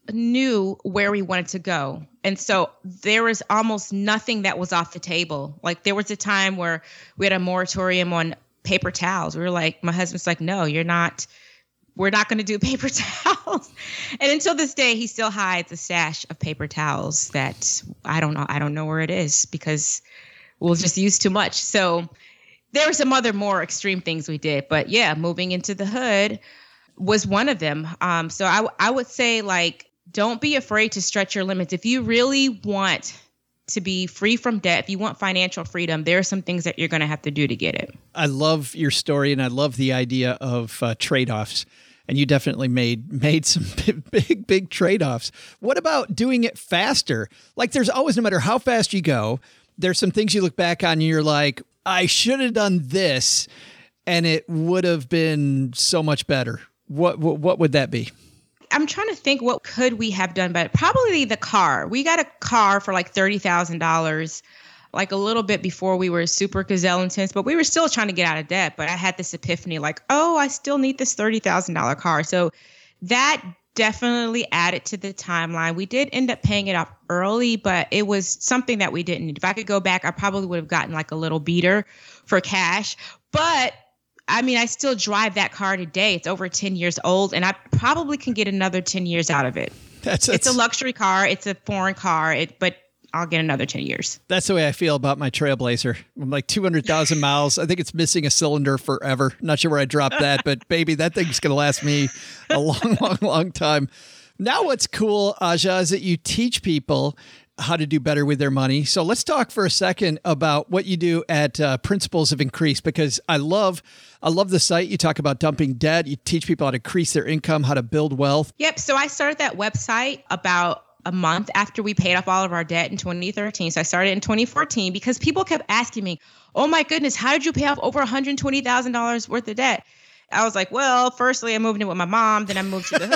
Speaker 6: knew where we wanted to go. And so there was almost nothing that was off the table. Like there was a time where we had a moratorium on paper towels. We were like, my husband's like, no, you're not, we're not going to do paper towels. And until this day, he still hides a stash of paper towels that I don't know. I don't know where it is because we'll just use too much. So there were some other more extreme things we did, but yeah, moving into the hood was one of them. Um, so I, I would say like, don't be afraid to stretch your limits. If you really want to be free from debt, if you want financial freedom, there are some things that you're going to have to do to get it.
Speaker 2: I love your story, and I love the idea of uh, trade-offs. And you definitely made made some big, big, big trade-offs. What about doing it faster? Like there's always, no matter how fast you go, there's some things you look back on and you're like, I should have done this, and it would have been so much better. What what, what would that be?
Speaker 6: I'm trying to think, what could we have done better? Probably the car. We got a car for like thirty thousand dollars, like a little bit before we were super gazelle intense, but we were still trying to get out of debt. But I had this epiphany like, oh, I still need this thirty thousand dollars car. So that definitely added to the timeline. We did end up paying it off early, but it was something that we didn't need. If I could go back, I probably would have gotten like a little beater for cash. But I mean, I still drive that car today. It's over ten years old, and I probably can get another ten years out of it.
Speaker 2: That's, that's
Speaker 6: it's a luxury car. It's a foreign car, it, but I'll get another ten years.
Speaker 2: That's the way I feel about my Trailblazer. I'm like two hundred thousand miles. I think it's missing a cylinder forever. Not sure where I dropped that, but baby, that thing's going to last me a long, long, long time. Now what's cool, Aja, is that you teach people how to do better with their money. So let's talk for a second about what you do at uh, Principles of Increase, because I love, I love the site. You talk about dumping debt. You teach people how to increase their income, how to build wealth.
Speaker 6: Yep. So I started that website about a month after we paid off all of our debt in twenty thirteen. So I started in twenty fourteen because people kept asking me, oh my goodness, how did you pay off over one hundred twenty thousand dollars worth of debt? I was like, well, firstly, I moved in with my mom, then I moved to the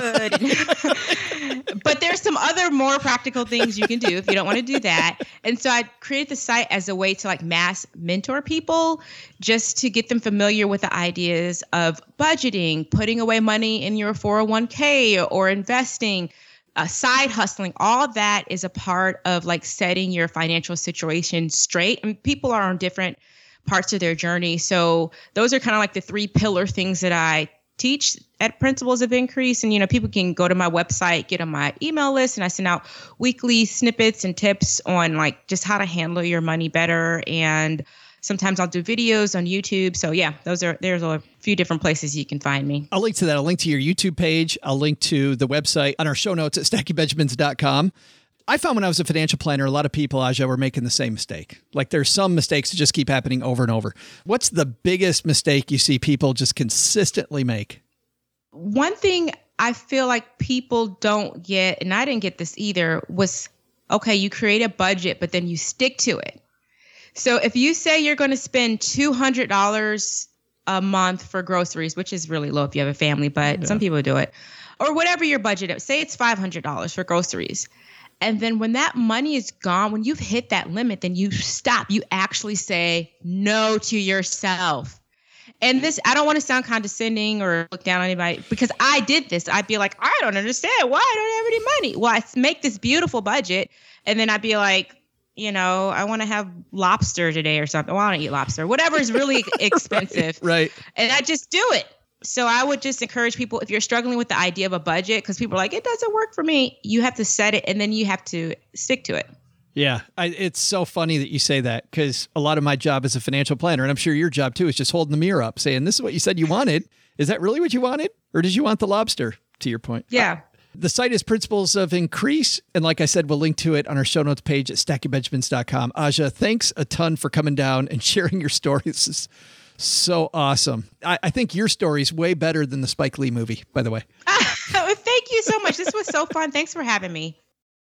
Speaker 6: hood. But there's some other more practical things you can do if you don't want to do that. And so I created the site as a way to like mass mentor people, just to get them familiar with the ideas of budgeting, putting away money in your four oh one k or investing, uh, side hustling. All of that is a part of like setting your financial situation straight. And people are on different parts of their journey. So those are kind of like the three pillar things that I teach at Principles of Increase. And, you know, people can go to my website, get on my email list, and I send out weekly snippets and tips on like just how to handle your money better. And sometimes I'll do videos on YouTube. So yeah, those are, there's a few different places you can find me.
Speaker 2: I'll link to that. I'll link to your YouTube page. I'll link to the website on our show notes at stacky benjamins dot com. I found when I was a financial planner, a lot of people, Aja, were making the same mistake. Like there's some mistakes that just keep happening over and over. What's the biggest mistake you see people just consistently make?
Speaker 6: One thing I feel like people don't get, and I didn't get this either, was, okay, you create a budget, but then you stick to it. So if you say you're going to spend two hundred dollars a month for groceries, which is really low if you have a family, but yeah. Some people do it, or whatever your budget is, say it's five hundred dollars for groceries. And then when that money is gone, when you've hit that limit, then you stop. You actually say no to yourself. And this, I don't want to sound condescending or look down on anybody, because I did this. I'd be like, I don't understand why I don't have any money. Well, I make this beautiful budget, and then I'd be like, you know, I want to have lobster today or something. Well, I don't eat lobster. Whatever is really expensive.
Speaker 2: Right.
Speaker 6: And I just do it. So I would just encourage people, if you're struggling with the idea of a budget, because people are like, it doesn't work for me, you have to set it and then you have to stick to it.
Speaker 2: Yeah, I, it's so funny that you say that, because a lot of my job as a financial planner, and I'm sure your job too, is just holding the mirror up saying, this is what you said you wanted. Is that really what you wanted? Or did you want the lobster, to your point?
Speaker 6: Yeah.
Speaker 2: Uh, the site is Principles of Increase. And like I said, we'll link to it on our show notes page at stacky benjamins dot com. Aja, thanks a ton for coming down and sharing your story. This is so awesome. I, I think your story is way better than the Spike Lee movie, by the way.
Speaker 6: Uh, thank you so much. This was so fun. Thanks for having me.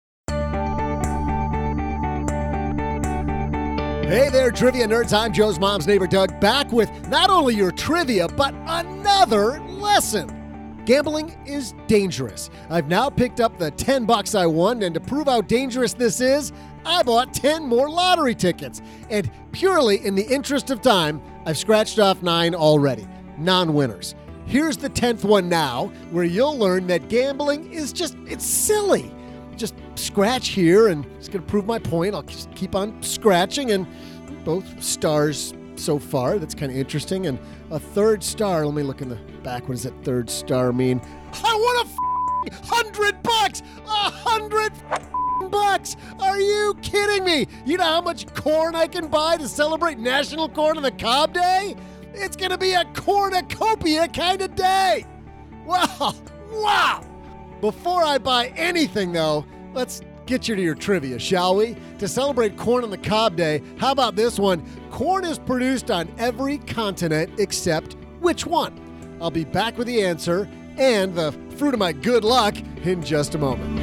Speaker 1: Hey there, trivia nerds. I'm Joe's mom's neighbor, Doug, back with not only your trivia, but another lesson. Gambling is dangerous. I've now picked up the ten bucks I won, and to prove how dangerous this is, I bought ten more lottery tickets. And purely in the interest of time, I've scratched off nine already, non-winners. here's the tenth one now, where you'll learn that gambling is just, it's silly. Just scratch here, and it's going to prove my point. I'll just keep on scratching, and both stars so far. That's kind of interesting. And a third star, let me look in the back. What does that third star mean? I won a f- hundred bucks! A hundred f- bucks! Are you kidding me? You know how much corn I can buy to celebrate National Corn on the Cob Day? It's going to be a cornucopia kind of day. Wow. Wow. Before I buy anything, though, let's get you to your trivia, shall we? To celebrate Corn on the Cob Day, how about this one? Corn is produced on every continent except which one? I'll be back with the answer and the fruit of my good luck in just a moment.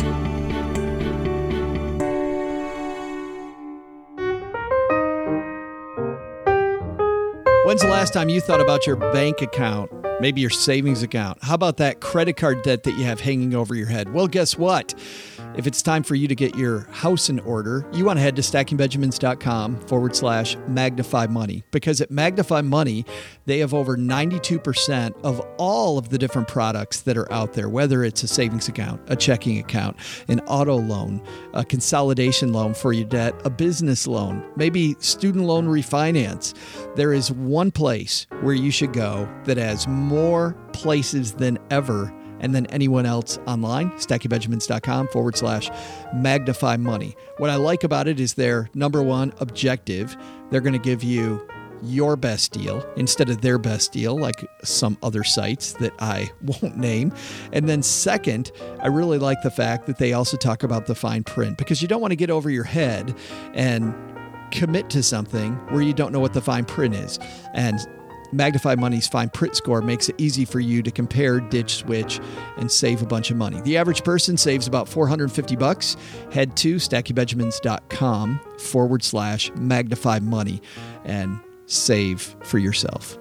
Speaker 2: When's the last time you thought about your bank account? Maybe your savings account. How about that credit card debt that you have hanging over your head? Well, guess what? If it's time for you to get your house in order, you want to head to stackingbenjamins.com forward slash magnify money. Because at Magnify Money, they have over ninety-two percent of all of the different products that are out there, whether it's a savings account, a checking account, an auto loan, a consolidation loan for your debt, a business loan, maybe student loan refinance. There is one place where you should go that has more places than ever and than anyone else online, stackingbenjamins.com forward slash magnify money. What I like about it is their number one objective. They're going to give you your best deal instead of their best deal, like some other sites that I won't name. And then second, I really like the fact that they also talk about the fine print, because you don't want to get over your head and commit to something where you don't know what the fine print is. And Magnify Money's fine print score makes it easy for you to compare, ditch, switch, and save a bunch of money. The average person saves about four hundred fifty bucks. Head to stackingbenjamins.com forward slash magnify money and save for yourself.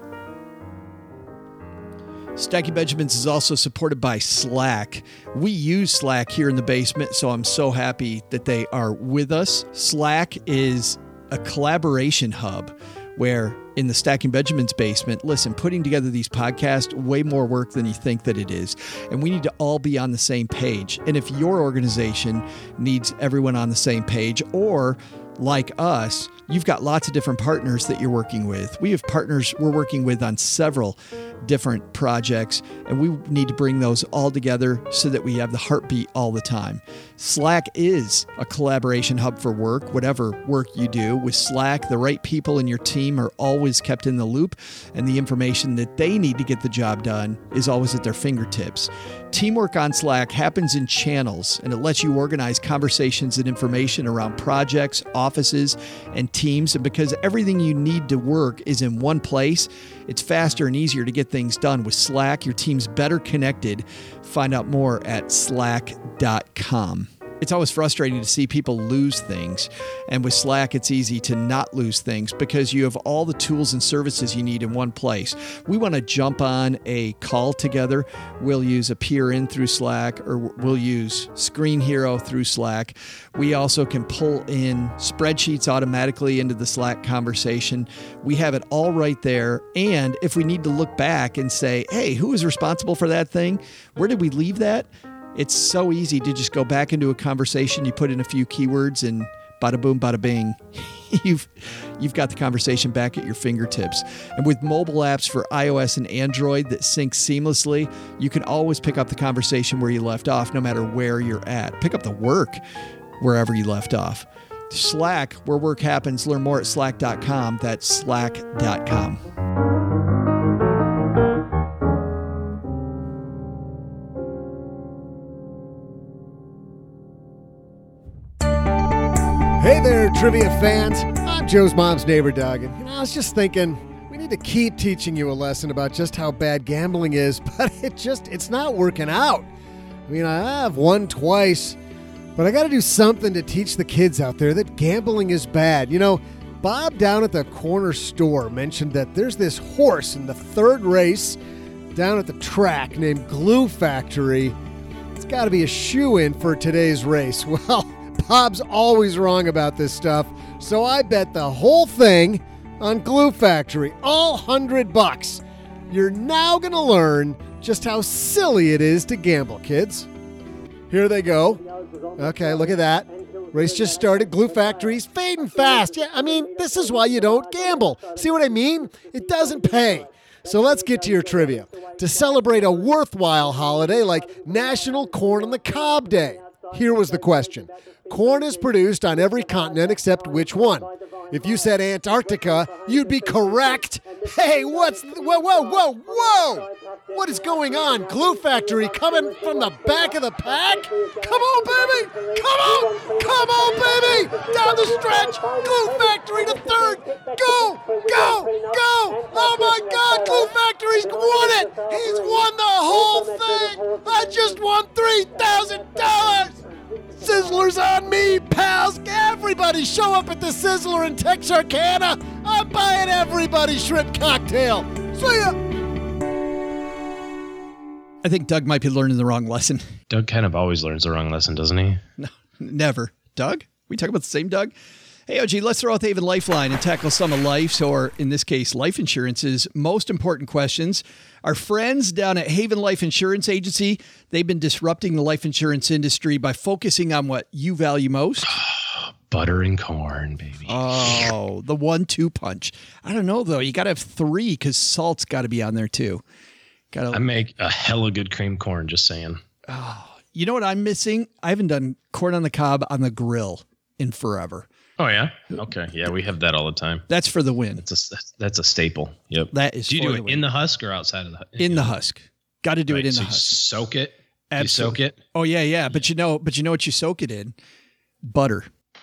Speaker 2: Stacking Benjamins is also supported by Slack. We use Slack here in the basement, so I'm so happy that they are with us. Slack is a collaboration hub where in the Stacking Benjamins basement, listen, putting together these podcasts, way more work than you think that it is. And we need to all be on the same page. And if your organization needs everyone on the same page, or like us, you've got lots of different partners that you're working with. We have partners we're working with on several different projects, and we need to bring those all together so that we have the heartbeat all the time. Slack is a collaboration hub for work, whatever work you do. With Slack, the right people in your team are always kept in the loop, and the information that they need to get the job done is always at their fingertips. Teamwork on Slack happens in channels, and it lets you organize conversations and information around projects, offices, and teams. And because everything you need to work is in one place, it's faster and easier to get things done. With Slack, your team's better connected. Find out more at slack dot com. It's always frustrating to see people lose things. And with Slack, it's easy to not lose things because you have all the tools and services you need in one place. We want to jump on a call together. We'll use Appear In through Slack, or we'll use Screen Hero through Slack. We also can pull in spreadsheets automatically into the Slack conversation. We have it all right there. And if we need to look back and say, hey, who was responsible for that thing? Where did we leave that? It's so easy to just go back into a conversation. You put in a few keywords and bada boom, bada bing. You've you've got the conversation back at your fingertips. And with mobile apps for iOS and Android that sync seamlessly, you can always pick up the conversation where you left off, no matter where you're at. Pick up the work wherever you left off. Slack, where work happens. Learn more at slack dot com. That's slack dot com.
Speaker 1: Hey there, trivia fans. I'm Joe's mom's neighbor, Doug. And you know, I was just thinking, we need to keep teaching you a lesson about just how bad gambling is, but it just, it's not working out. I mean, I have won twice, but I got to do something to teach the kids out there that gambling is bad. You know, Bob down at the corner store mentioned that there's this horse in the third race down at the track named Glue Factory. It's got to be a shoe-in for today's race. Well, Bob's always wrong about this stuff, so I bet the whole thing on Glue Factory, all hundred bucks. You're now going to learn just how silly it is to gamble, kids. Here they go. Okay, look at that. Race just started. Glue Factory's fading fast. Yeah, I mean, this is why you don't gamble. See what I mean? It doesn't pay. So let's get to your trivia. To celebrate a worthwhile holiday like National Corn on the Cob Day, here was the question. Corn is produced on every continent except which one? If you said Antarctica, you'd be correct. Hey, what's... Whoa, whoa, whoa, whoa! What is going on? Glue Factory coming from the back of the pack? Come on, baby! Come on! Come on, baby! Down the stretch! Glue Factory to third! Go! Go! Go! Oh, my God! Glue Factory's won it! He's won the whole thing! I just won three thousand dollars! Sizzler's on me, pals! Everybody show up at the Sizzler in Texarkana! I'm buying everybody's shrimp cocktail! See ya!
Speaker 2: I think Doug might be learning the wrong lesson.
Speaker 3: Doug kind of always learns the wrong lesson, doesn't he?
Speaker 2: No, never. Doug? We talk about the same Doug? Hey, O G, let's throw out the Haven Lifeline and tackle some of life's, or in this case, life insurance's most important questions. Our friends down at Haven Life Insurance Agency, they've been disrupting the life insurance industry by focusing on what you value most.
Speaker 3: Butter and corn, baby.
Speaker 2: Oh, the one two punch. I don't know, though. You got to have three because salt's got to be on there, too. Gotta,
Speaker 3: I make a hella good cream corn, just saying.
Speaker 2: Oh, you know what I'm missing? I haven't done corn on the cob on the grill in forever.
Speaker 3: Oh, yeah? Okay. Yeah, we have that all the time.
Speaker 2: That's for the win.
Speaker 3: That's a, that's a staple. Yep.
Speaker 2: That is
Speaker 3: do you
Speaker 2: for
Speaker 3: do
Speaker 2: the
Speaker 3: it
Speaker 2: win.
Speaker 3: In the husk or outside of the husk?
Speaker 2: In the husk. Got to do
Speaker 3: right,
Speaker 2: it in
Speaker 3: so
Speaker 2: the
Speaker 3: you
Speaker 2: husk.
Speaker 3: Soak it?
Speaker 2: Absolutely.
Speaker 3: You soak it?
Speaker 2: Oh, yeah, yeah. But you know, but you know what you soak it in? Butter.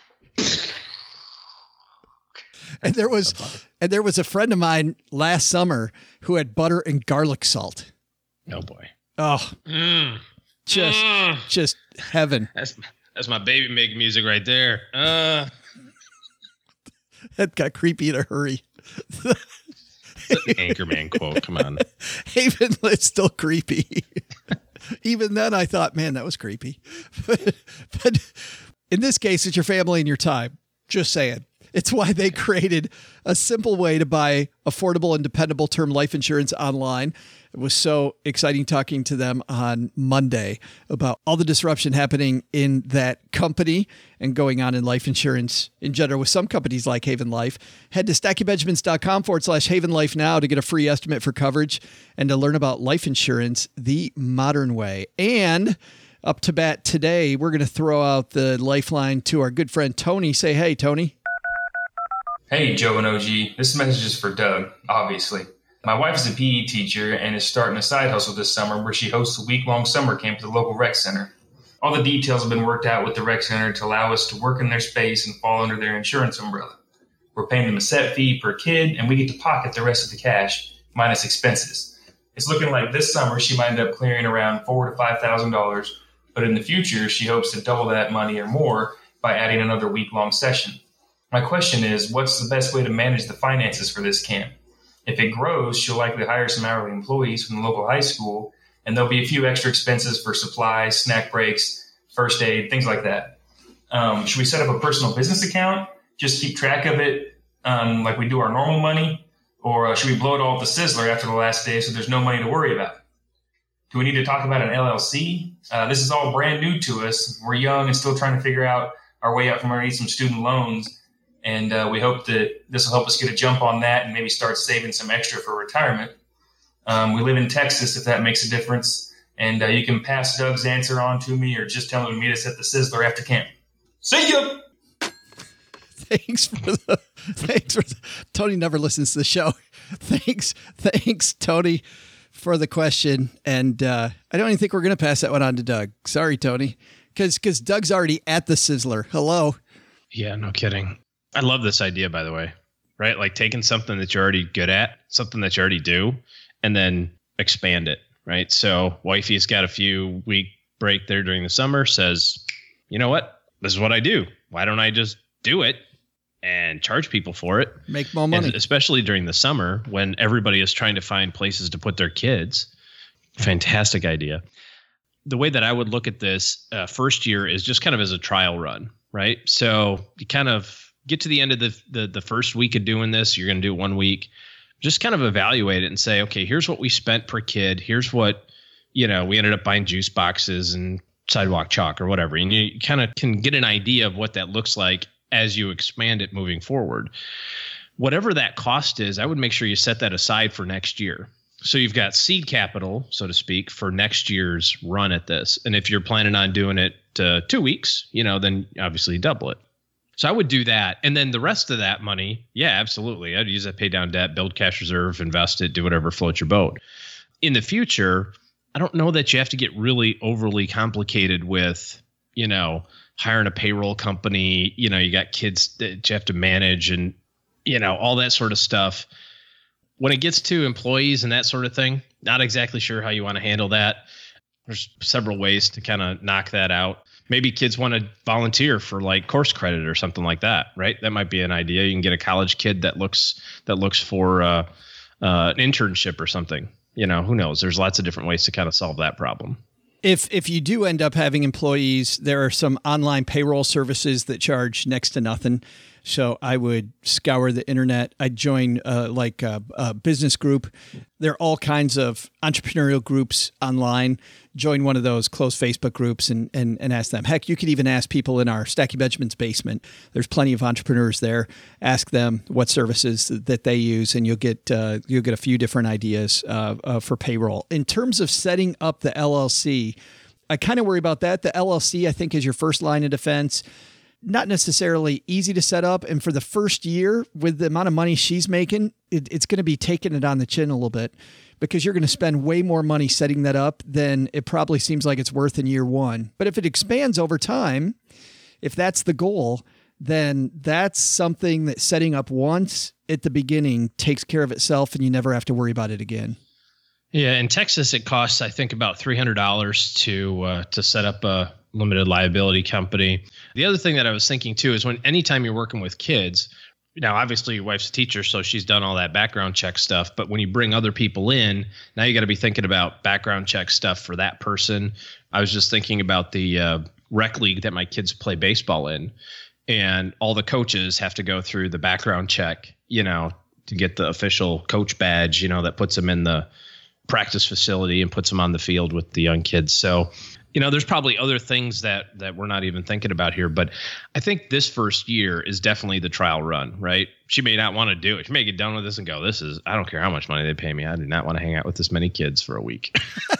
Speaker 2: And there was and there was a friend of mine last summer who had butter and garlic salt.
Speaker 3: Oh boy.
Speaker 2: Oh.
Speaker 3: Mm.
Speaker 2: Just
Speaker 3: Mm.
Speaker 2: just heaven.
Speaker 3: That's that's my baby making music right there. Uh
Speaker 2: That got creepy in a hurry.
Speaker 3: Anchorman quote. Come on.
Speaker 2: Haven Lit's still creepy. Even then I thought, man, that was creepy. But, but in this case, it's your family and your time. Just saying. It's why they created a simple way to buy affordable and dependable term life insurance online. It was so exciting talking to them on Monday about all the disruption happening in that company and going on in life insurance in general with some companies like Haven Life. Head to stackingbenjamins.com forward slash Haven Life now to get a free estimate for coverage and to learn about life insurance the modern way. And up to bat today, we're going to throw out the lifeline to our good friend Tony. Say hey, Tony.
Speaker 7: Hey, Joe and O G. This message is for Doug, obviously. My wife is a P E teacher and is starting a side hustle this summer where she hosts a week-long summer camp at the local rec center. All the details have been worked out with the rec center to allow us to work in their space and fall under their insurance umbrella. We're paying them a set fee per kid, and we get to pocket the rest of the cash, minus expenses. It's looking like this summer she might end up clearing around four to five thousand dollars, but in the future she hopes to double that money or more by adding another week-long session. My question is, what's the best way to manage the finances for this camp? If it grows, she'll likely hire some hourly employees from the local high school, and there'll be a few extra expenses for supplies, snack breaks, first aid, things like that. Um, should we set up a personal business account? Just keep track of it um, like we do our normal money? Or uh, should we blow it all at the Sizzler after the last day so there's no money to worry about? Do we need to talk about an L L C? Uh, this is all brand new to us. We're young and still trying to figure out our way out from underneath some student loans. And uh, we hope that this will help us get a jump on that and maybe start saving some extra for retirement. Um, we live in Texas, if that makes a difference. And uh, you can pass Doug's answer on to me or just tell him to meet us at the Sizzler after camp. See ya!
Speaker 2: Thanks for the, thanks for the, Tony never listens to the show. Thanks, thanks, Tony, for the question. And uh, I don't even think we're going to pass that one on to Doug. Sorry, Tony, because because Doug's already at the Sizzler. Hello.
Speaker 3: Yeah, no kidding. I love this idea, by the way, right? Like taking something that you're already good at, something that you already do, and then expand it, right? So wifey's got a few week break there during the summer, says, you know what? This is what I do. Why don't I just do it and charge people for it?
Speaker 2: Make more money.
Speaker 3: And especially during the summer when everybody is trying to find places to put their kids. Fantastic idea. The way that I would look at this uh, first year is just kind of as a trial run, right? So you kind of get to the end of the, the the first week of doing this. You're going to do it one week. just kind of evaluate it and say, okay, here's what we spent per kid. Here's what, you know, we ended up buying juice boxes and sidewalk chalk or whatever. And you kind of can get an idea of what that looks like as you expand it moving forward. Whatever that cost is, I would make sure you set that aside for next year. So you've got seed capital, so to speak, for next year's run at this. And if you're planning on doing it uh, two weeks, you know, then obviously double it. So I would do that. And then the rest of that money, yeah, absolutely. I'd use that, pay down debt, build cash reserve, invest it, do whatever floats your boat. In the future, I don't know that you have to get really overly complicated with, you know, hiring a payroll company. You know, you got kids that you have to manage and, you know, all that sort of stuff. When it gets to employees and that sort of thing, not exactly sure how you want to handle that. There's several ways to kind of knock that out. Maybe kids want to volunteer for like course credit or something like that, right? That might be an idea. You can get a college kid that looks that looks for uh, uh, an internship or something. You know, who knows? There's lots of different ways to kind of solve that problem.
Speaker 2: If if you do end up having employees, there are some online payroll services that charge next to nothing. So I would scour the internet. I'd join uh, like a, a business group. There are all kinds of entrepreneurial groups online. Join one of those closed Facebook groups and, and, and ask them. Heck, you could even ask people in our Stacky Benjamins basement. There's plenty of entrepreneurs there. Ask them what services that they use, and you'll get uh, you'll get a few different ideas uh, uh, for payroll. In terms of setting up the L L C, I kind of worry about that. The L L C, I think, is your first line of defense. Not necessarily easy to set up. And for the first year, with the amount of money she's making, it, it's going to be taking it on the chin a little bit, because you're going to spend way more money setting that up than it probably seems like it's worth in year one. But if it expands over time, if that's the goal, then that's something that setting up once at the beginning takes care of itself and you never have to worry about it again.
Speaker 3: Yeah. In Texas, it costs, I think, about three hundred dollars to uh, to set up a limited liability company. The other thing that I was thinking too is when anytime you're working with kids, now obviously your wife's a teacher, so she's done all that background check stuff. But when you bring other people in, now you got to be thinking about background check stuff for that person. I was just thinking about the uh, rec league that my kids play baseball in, and all the coaches have to go through the background check, you know, to get the official coach badge, you know, that puts them in the practice facility and puts them on the field with the young kids. So, you know, there's probably other things that that we're not even thinking about here, but I think this first year is definitely the trial run, right? She may not want to do it. She may get done with this and go, this is, I don't care how much money they pay me. I do not want to hang out with this many kids for a week.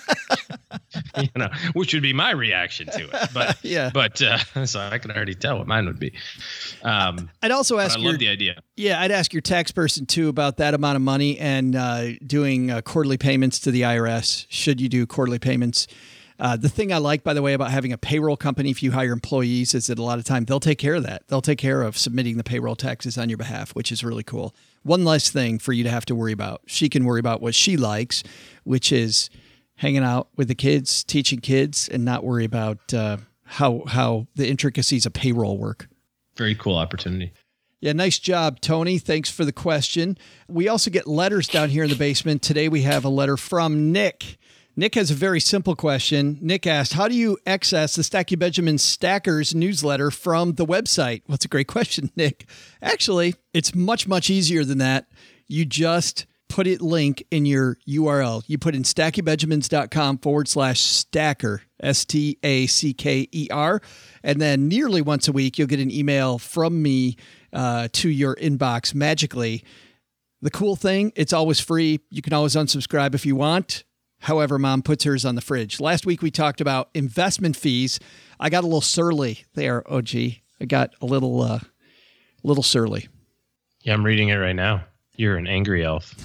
Speaker 3: You know, which would be my reaction to it. But
Speaker 2: yeah,
Speaker 3: but uh, so I can already tell what mine would be. Um,
Speaker 2: I'd also ask
Speaker 3: I
Speaker 2: your,
Speaker 3: love the idea.
Speaker 2: Yeah, I'd ask your tax person too about that amount of money and uh, doing uh, quarterly payments to the I R S. Should you do quarterly payments? Uh, the thing I like, by the way, about having a payroll company, if you hire employees, is that a lot of time they'll take care of that. They'll take care of submitting the payroll taxes on your behalf, which is really cool. One less thing for you to have to worry about. She can worry about what she likes, which is hanging out with the kids, teaching kids, and not worry about uh, how how the intricacies of payroll work.
Speaker 3: Very cool opportunity.
Speaker 2: Yeah, nice job, Tony. Thanks for the question. We also get letters down here in the basement. Today we have a letter from Nick. Nick has a very simple question. Nick asked, how do you access the Stacky Benjamin Stackers newsletter from the website? Well, it's a great question, Nick. Actually, it's much, much easier than that. You just put it link in your U R L. You put in stackybenjamins.com forward slash stacker, S T A C K E R. And then nearly once a week, you'll get an email from me uh, to your inbox magically. The cool thing, it's always free. You can always unsubscribe if you want. However, Mom puts hers on the fridge. Last week, we talked about investment fees. I got a little surly there, O G. I got a little, uh, little surly.
Speaker 3: Yeah, I'm reading it right now. You're an angry elf.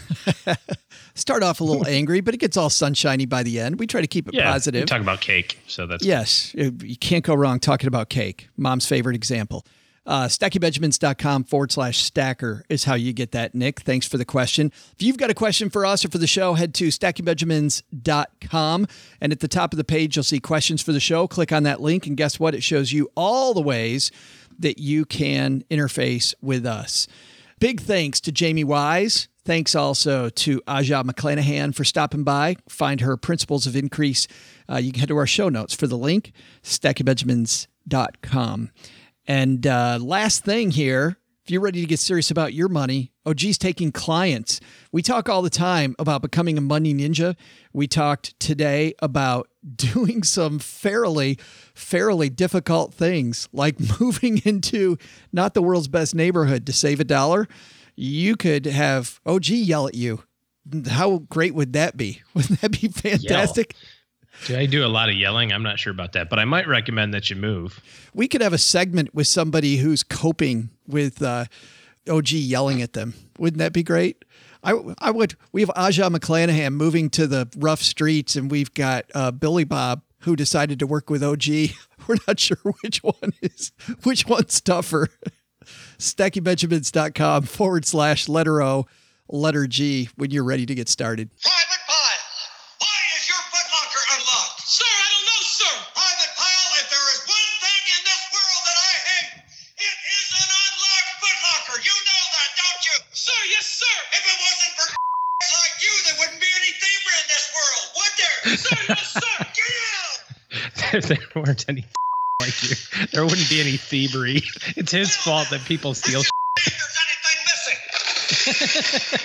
Speaker 2: Start off a little angry, but it gets all sunshiny by the end. We try to keep it
Speaker 3: yeah,
Speaker 2: positive.
Speaker 3: We talk about cake, so that's
Speaker 2: yes. You can't go wrong talking about cake. Mom's favorite example. Uh, stackybenjamins.com forward slash stacker is how you get that, Nick. Thanks for the question. If you've got a question for us or for the show, head to stackybenjamins dot com. And at the top of the page, you'll see questions for the show. Click on that link, and guess what? It shows you all the ways that you can interface with us. Big thanks to Jamie Wise. Thanks also to Aja McClanahan for stopping by. Find her Principles of Increase. Uh, you can head to our show notes for the link, stackybenjamins dot com. And uh, last thing here, If you're ready to get serious about your money, O G's taking clients. We talk all the time about becoming a money ninja. We talked today about doing some fairly, fairly difficult things like moving into not the world's best neighborhood to save a dollar. You could have O G yell at you. How great would that be? Wouldn't that be fantastic?
Speaker 3: Yell. Do I do a lot of yelling? I'm not sure about that, but I might recommend that you move.
Speaker 2: We could have a segment with somebody who's coping with uh, O G yelling at them. Wouldn't that be great? I, I would. We have Aja McClanahan moving to the rough streets, and we've got uh, Billy Bob who decided to work with O G. We're not sure which one is which one's tougher. StackyBenjamins.com forward slash letter O, letter G when you're ready to get started.
Speaker 8: Private Pile, why is your footlocker unlocked? Sir, I don't know, sir. Private Pile, if there is one thing in this world that I hate, it is an unlocked footlocker. You know that, don't you? Sir, yes, sir. If it wasn't for like you, there wouldn't be any thievery in this world, would there? Sir, yes, sir. Get out!
Speaker 3: If there weren't any like you, there wouldn't be any thievery. It's his fault that people steal.
Speaker 8: If there's anything missing.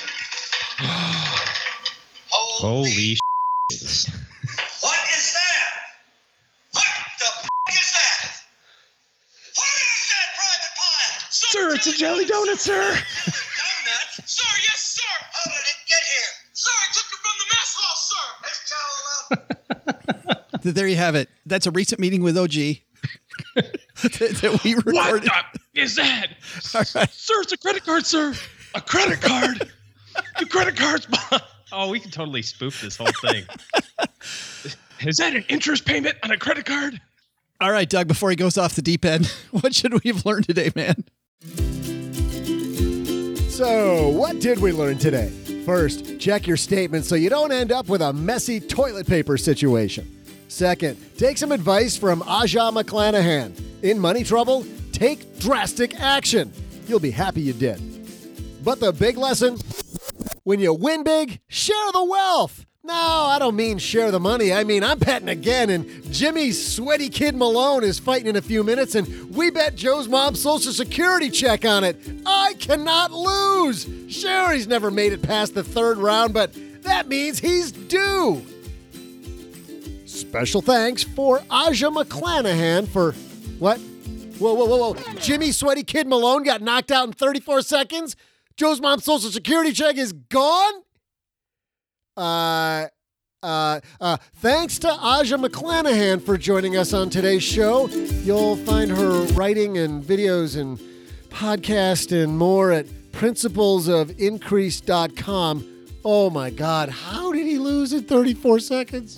Speaker 3: Holy sh**.
Speaker 8: What is that? What the f*** is that? What is that, Private Pile?
Speaker 3: Sir, it's a jelly donut, sir.
Speaker 8: Donut? Sir, yes, sir. How did it get here? Sir, I took it from the mess hall, sir. Is Joe allowed?
Speaker 2: There you have it. That's a recent meeting with O G that, that we recorded.
Speaker 3: What the is that?
Speaker 2: All right.
Speaker 3: Sir, it's a credit card, sir. A credit card? Your credit card's behind. Oh, we can totally spoof this whole thing. Is that an interest payment on a credit card?
Speaker 2: All right, Doug, before he goes off the deep end, what should we have learned today, man?
Speaker 1: So, what did we learn today? First, check your statements so you don't end up with a messy toilet paper situation. Second, take some advice from Aja McClanahan. In money trouble, take drastic action. You'll be happy you did. But the big lesson, when you win big, share the wealth. No, I don't mean share the money. I mean, I'm betting again, and Jimmy's sweaty kid Malone is fighting in a few minutes, and we bet Joe's mom's Social Security check on it. I cannot lose. Sure, he's never made it past the third round, but that means he's due. Special thanks for Aja McClanahan for what? Whoa, whoa, whoa, whoa. Jimmy Sweaty Kid Malone got knocked out in thirty-four seconds? Joe's mom's Social Security check is gone? Uh, uh, uh, thanks to Aja McClanahan for joining us on today's show. You'll find her writing and videos and podcast and more at principles of increase dot com. Oh my God, how did he lose in thirty-four seconds?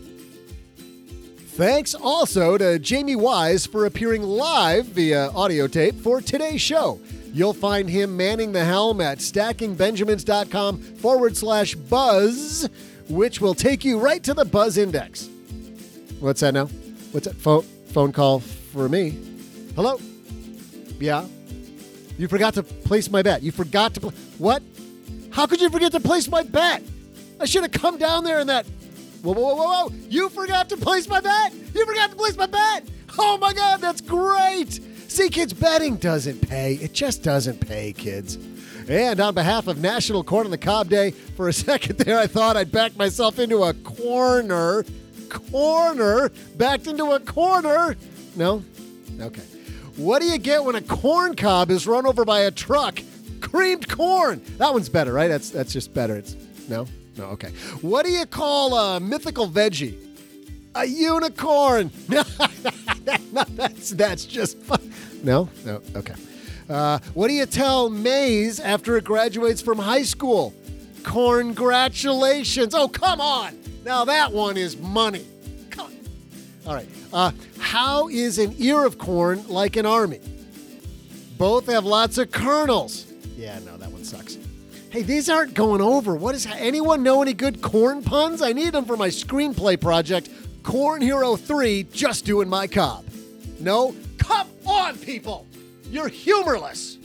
Speaker 1: Thanks also to Jamie Wise for appearing live via audio tape for today's show. You'll find him manning the helm at stackingbenjamins.com forward slash buzz, which will take you right to the Buzz Index. What's that now? What's that? Phone, phone call for me. Hello? Yeah? You forgot to place my bet. You forgot to... Pl- what? How could you forget to place my bet? I should have come down there in that... Whoa, whoa, whoa, whoa, whoa. You forgot to place my bet. You forgot to place my bet. Oh, my God, that's great. See, kids, betting doesn't pay. It just doesn't pay, kids. And on behalf of National Corn on the Cob Day, for a second there, I thought I'd back myself into a corner. Corner? Backed into a corner? No? Okay. What do you get when a corn cob is run over by a truck? Creamed corn. That one's better, right? That's that's just better. It's no? No, okay. What do you call a mythical veggie? A unicorn. No, that's, that's just fun. No? No, okay. Uh, what do you tell maize after it graduates from high school? Congratulations. Oh, come on. Now that one is money. Come on. All right. Uh, how is an ear of corn like an army? Both have lots of kernels. Yeah, no, that one sucks. Hey, these aren't going over. What is anyone know any good corn puns? I need them for my screenplay project, Corn Hero three, just doing my cob. No? Come on, people! You're humorless.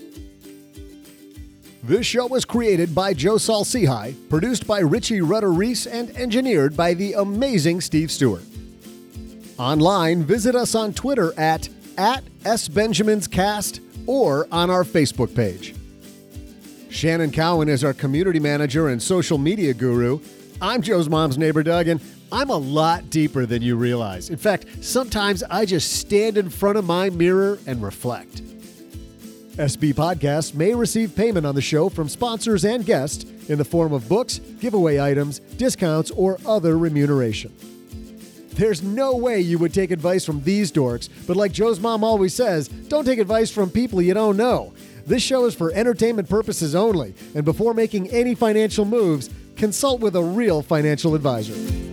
Speaker 1: This show was created by Joe Saul-Sehy, produced by Richie Rutter-Reese, and engineered by the amazing Steve Stewart. Online, visit us on Twitter at, at SBenjaminsCast or on our Facebook page. Shannon Cowan is our community manager and social media guru. I'm Joe's mom's neighbor, Doug, and I'm a lot deeper than you realize. In fact, sometimes I just stand in front of my mirror and reflect. S B Podcasts may receive payment on the show from sponsors and guests in the form of books, giveaway items, discounts, or other remuneration. There's no way you would take advice from these dorks, but like Joe's mom always says, don't take advice from people you don't know. This show is for entertainment purposes only, and before making any financial moves, consult with a real financial advisor.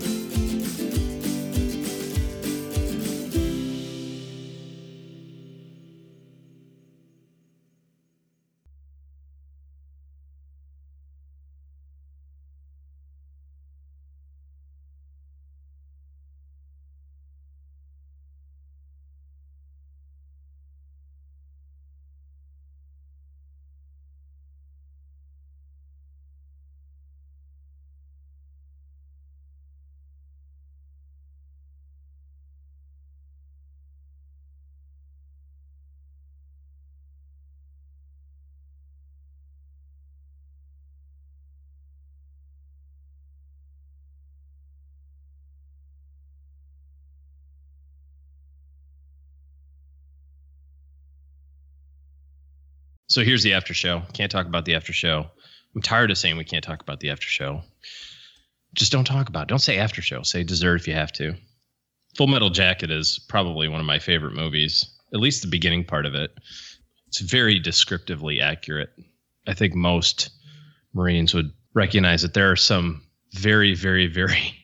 Speaker 3: So here's the after show. Can't talk about the after show. I'm tired of saying we can't talk about the after show. Just don't talk about it. Don't say after show. Say dessert if you have to. Full Metal Jacket is probably one of my favorite movies, at least the beginning part of it. It's very descriptively accurate. I think most Marines would recognize that there are some very, very, very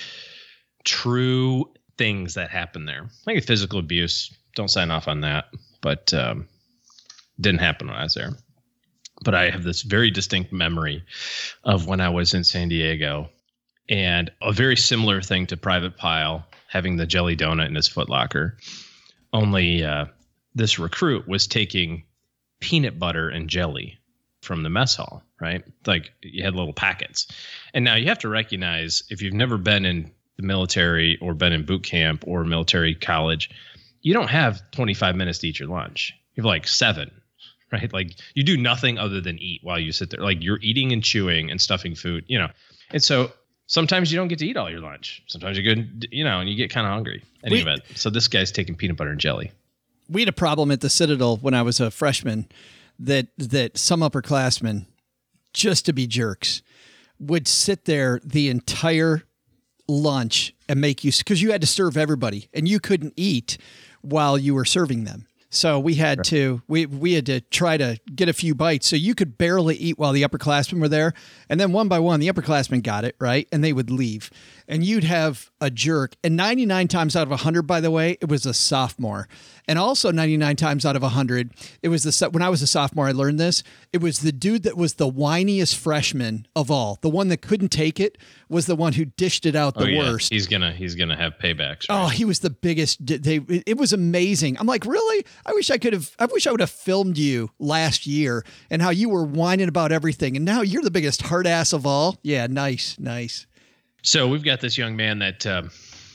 Speaker 3: true things that happen there. Like physical abuse. Don't sign off on that. But um, didn't happen when I was there. But I have this very distinct memory of when I was in San Diego, and a very similar thing to Private Pile having the jelly donut in his footlocker. Only uh, this recruit was taking peanut butter and jelly from the mess hall, right? Like you had little packets. And now you have to recognize, if you've never been in the military or been in boot camp or military college, you don't have twenty-five minutes to eat your lunch. You have like seven. Right? Like you do nothing other than eat while you sit there. Like you're eating and chewing and stuffing food, you know? And so sometimes you don't get to eat all your lunch. Sometimes you go, you know, and you get kind of hungry. Any of it. So this guy's taking peanut butter and jelly.
Speaker 2: We had a problem at the Citadel when I was a freshman that, that some upperclassmen, just to be jerks, would sit there the entire lunch and make you, because you had to serve everybody and you couldn't eat while you were serving them. So we had to we we had to try to get a few bites. So you could barely eat while the upperclassmen were there. And then one by one, the upperclassmen got it, right? And they would leave. And you'd have a jerk. And ninety-nine times out of one hundred, by the way, it was a sophomore. And also ninety-nine times out of one hundred, it was the when I was a sophomore, I learned this. It was the dude that was the whiniest freshman of all. The one that couldn't take it was the one who dished it out the
Speaker 3: oh, yeah.
Speaker 2: worst.
Speaker 3: He's gonna he's gonna have paybacks. Right?
Speaker 2: Oh, he was the biggest. They it was amazing. I'm like, really? I wish I could have. I wish I would have filmed you last year and how you were whining about everything, and now you're the biggest hard ass of all. Yeah, nice, nice.
Speaker 3: So we've got this young man that um,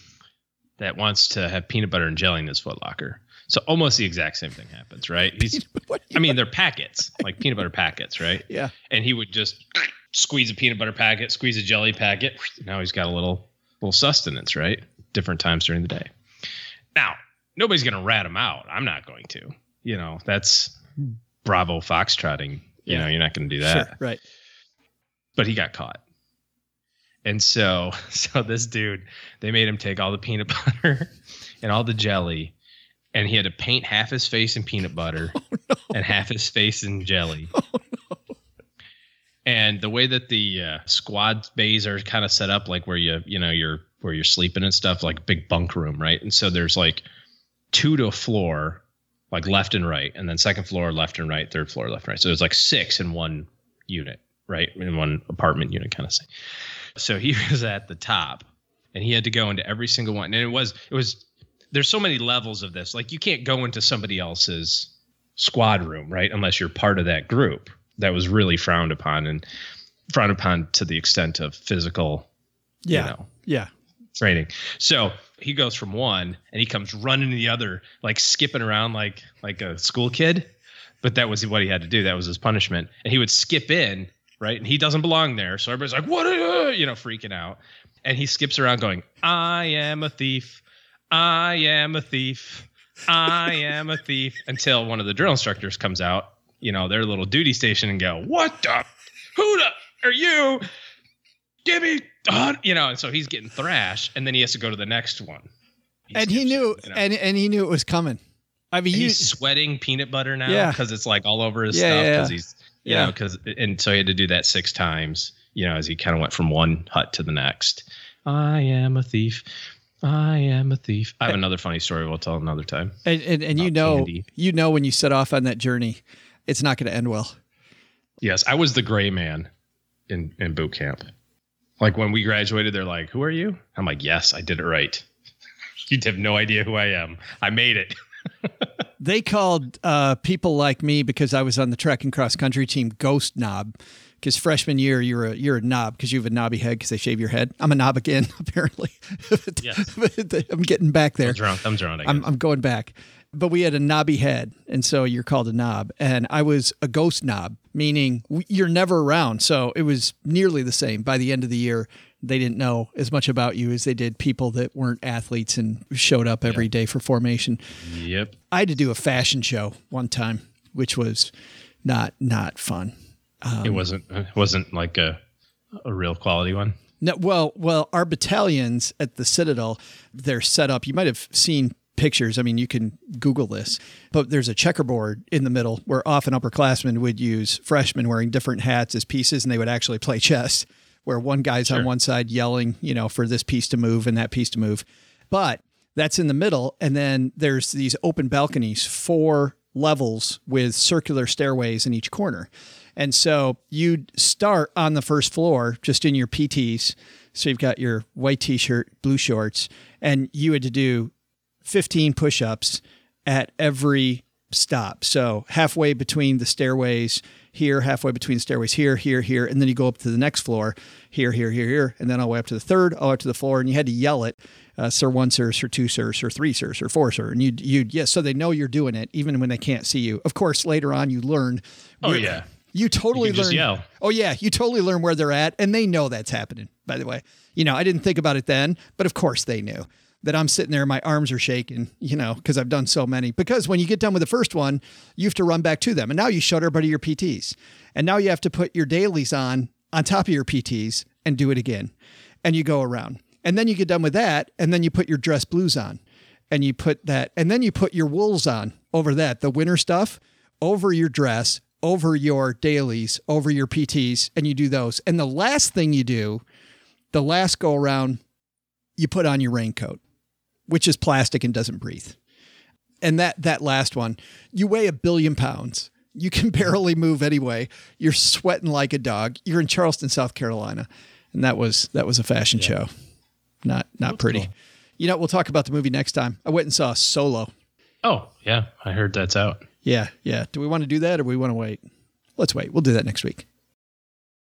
Speaker 3: that wants to have peanut butter and jelly in his footlocker. So almost the exact same thing happens, right? He's, I mean, they're packets, like peanut butter packets, right?
Speaker 2: Yeah.
Speaker 3: And he would just squeeze a peanut butter packet, squeeze a jelly packet. Now he's got a little little sustenance, right? Different times during the day. Now, nobody's going to rat him out. I'm not going to. You know, that's Bravo foxtrotting. You
Speaker 2: Yeah.
Speaker 3: know, you're not going to do that.
Speaker 2: Sure, right.
Speaker 3: But he got caught. And so, so this dude, they made him take all the peanut butter and all the jelly, and he had to paint half his face in peanut butter oh, no. and half his face in jelly. Oh, no. And the way that the uh, squad bays are kind of set up, like where you, you know, you're where you're sleeping and stuff, like big bunk room, right? And so there's like two to a floor, like left and right, and then second floor, left and right, third floor, left and right. So there's like six in one unit, right? In one apartment unit kind of thing. So he was at the top, and he had to go into every single one. And it was, it was, there's so many levels of this. Like you can't go into somebody else's squad room, right? Unless you're part of that group. That was really frowned upon, and frowned upon to the extent of physical,
Speaker 2: yeah,
Speaker 3: you know,
Speaker 2: yeah,
Speaker 3: training. So he goes from one and he comes running to the other, like skipping around like, like a school kid. but that was what he had to do. That was his punishment. And he would skip in, right? And he doesn't belong there. So everybody's like, what are you, you know, freaking out. And he skips around going, I am a thief. I am a thief. I am a thief. Until one of the drill instructors comes out, you know, their little duty station and go, what the, who the are you? Give me, uh, you know, and so he's getting thrashed. And then he has to go to the next one. He
Speaker 2: and he knew,
Speaker 3: it, you know? and,
Speaker 2: and he knew it was coming. I mean,
Speaker 3: and
Speaker 2: you,
Speaker 3: he's sweating peanut butter now
Speaker 2: Yeah.
Speaker 3: because it's like all over his
Speaker 2: Yeah,
Speaker 3: stuff.
Speaker 2: yeah,
Speaker 3: Because he's, you
Speaker 2: yeah.
Speaker 3: know, because, and so he had to do that six times, you know, as he kind of went from one hut to the next. I am a thief. I am a thief. I have another funny story we'll tell another time.
Speaker 2: And and, and you know, candy. you know, when you set off on that journey, it's not going to end well.
Speaker 3: Yes, I was the gray man in, in boot camp. Like when we graduated, they're like, who are you? I'm like, yes, I did it right. You have no idea who I am. I made it.
Speaker 2: They called uh, people like me, because I was on the track and cross country team, ghost knob. Because freshman year, you're a you're a knob because you have a knobby head because they shave your head. I'm a knob again, apparently.
Speaker 3: Yes.
Speaker 2: I'm getting back there.
Speaker 3: Thumbs around, thumbs around again.
Speaker 2: I'm, I'm going back. But we had a knobby head, and so you're called a knob. And I was a ghost knob, meaning you're never around. So it was nearly the same. By the end of the year, they didn't know as much about you as they did people that weren't athletes and showed up every
Speaker 3: Yep.
Speaker 2: day for formation.
Speaker 3: Yep.
Speaker 2: I had to do a fashion show one time, which was not not fun. Um,
Speaker 3: it wasn't it wasn't like a a real quality one.
Speaker 2: No, well, well, our battalions at the Citadel, they're set up. You might have seen pictures. I mean, you can Google this, but there's a checkerboard in the middle where often upperclassmen would use freshmen wearing different hats as pieces, and they would actually play chess, where one guy's
Speaker 3: Sure.
Speaker 2: on one side yelling, you know, for this piece to move and that piece to move. But that's in the middle. And then there's these open balconies, four levels with circular stairways in each corner. And so you'd start on the first floor just in your P Ts. So you've got your white t-shirt, blue shorts, and you had to do fifteen push-ups at every stop. So halfway between the stairways here, halfway between the stairways here, here, here, and then you go up to the next floor, here, here, here, here, and then all the way up to the third, all the way up to the floor, and you had to yell it, uh, sir one, sir, sir two, sir, sir three, sir, sir four, sir, and you'd, you'd, yes, so they know you're doing it, even when they can't see you. Of course, later on, you learn.
Speaker 3: Oh, yeah.
Speaker 2: You totally
Speaker 3: You can
Speaker 2: learn.
Speaker 3: just yell.
Speaker 2: Oh yeah, you totally learn where they're at, and they know that's happening. By the way, you know I didn't think about it then, but of course they knew that I'm sitting there, my arms are shaking, you know, because I've done so many. Because when you get done with the first one, you have to run back to them, and now you shut everybody your P Ts, and now you have to put your dailies on on top of your P Ts and do it again, and you go around, and then you get done with that, and then you put your dress blues on, and you put that, and then you put your wools on over that, the winter stuff, over your dress, over your dailies, over your P Ts, and you do those. And the last thing you do, the last go around, you put on your raincoat, which is plastic and doesn't breathe. And that that last one, you weigh a billion pounds. You can barely move anyway. You're sweating like a dog. You're in Charleston, South Carolina. And that was that was a fashion yeah. show. Not not That's pretty. Cool. You know, we'll talk about the movie next time. I went and saw Solo.
Speaker 3: Oh, yeah. I heard that's out.
Speaker 2: Yeah, yeah. Do we want to do that or we want to wait? Let's wait. We'll do that next week.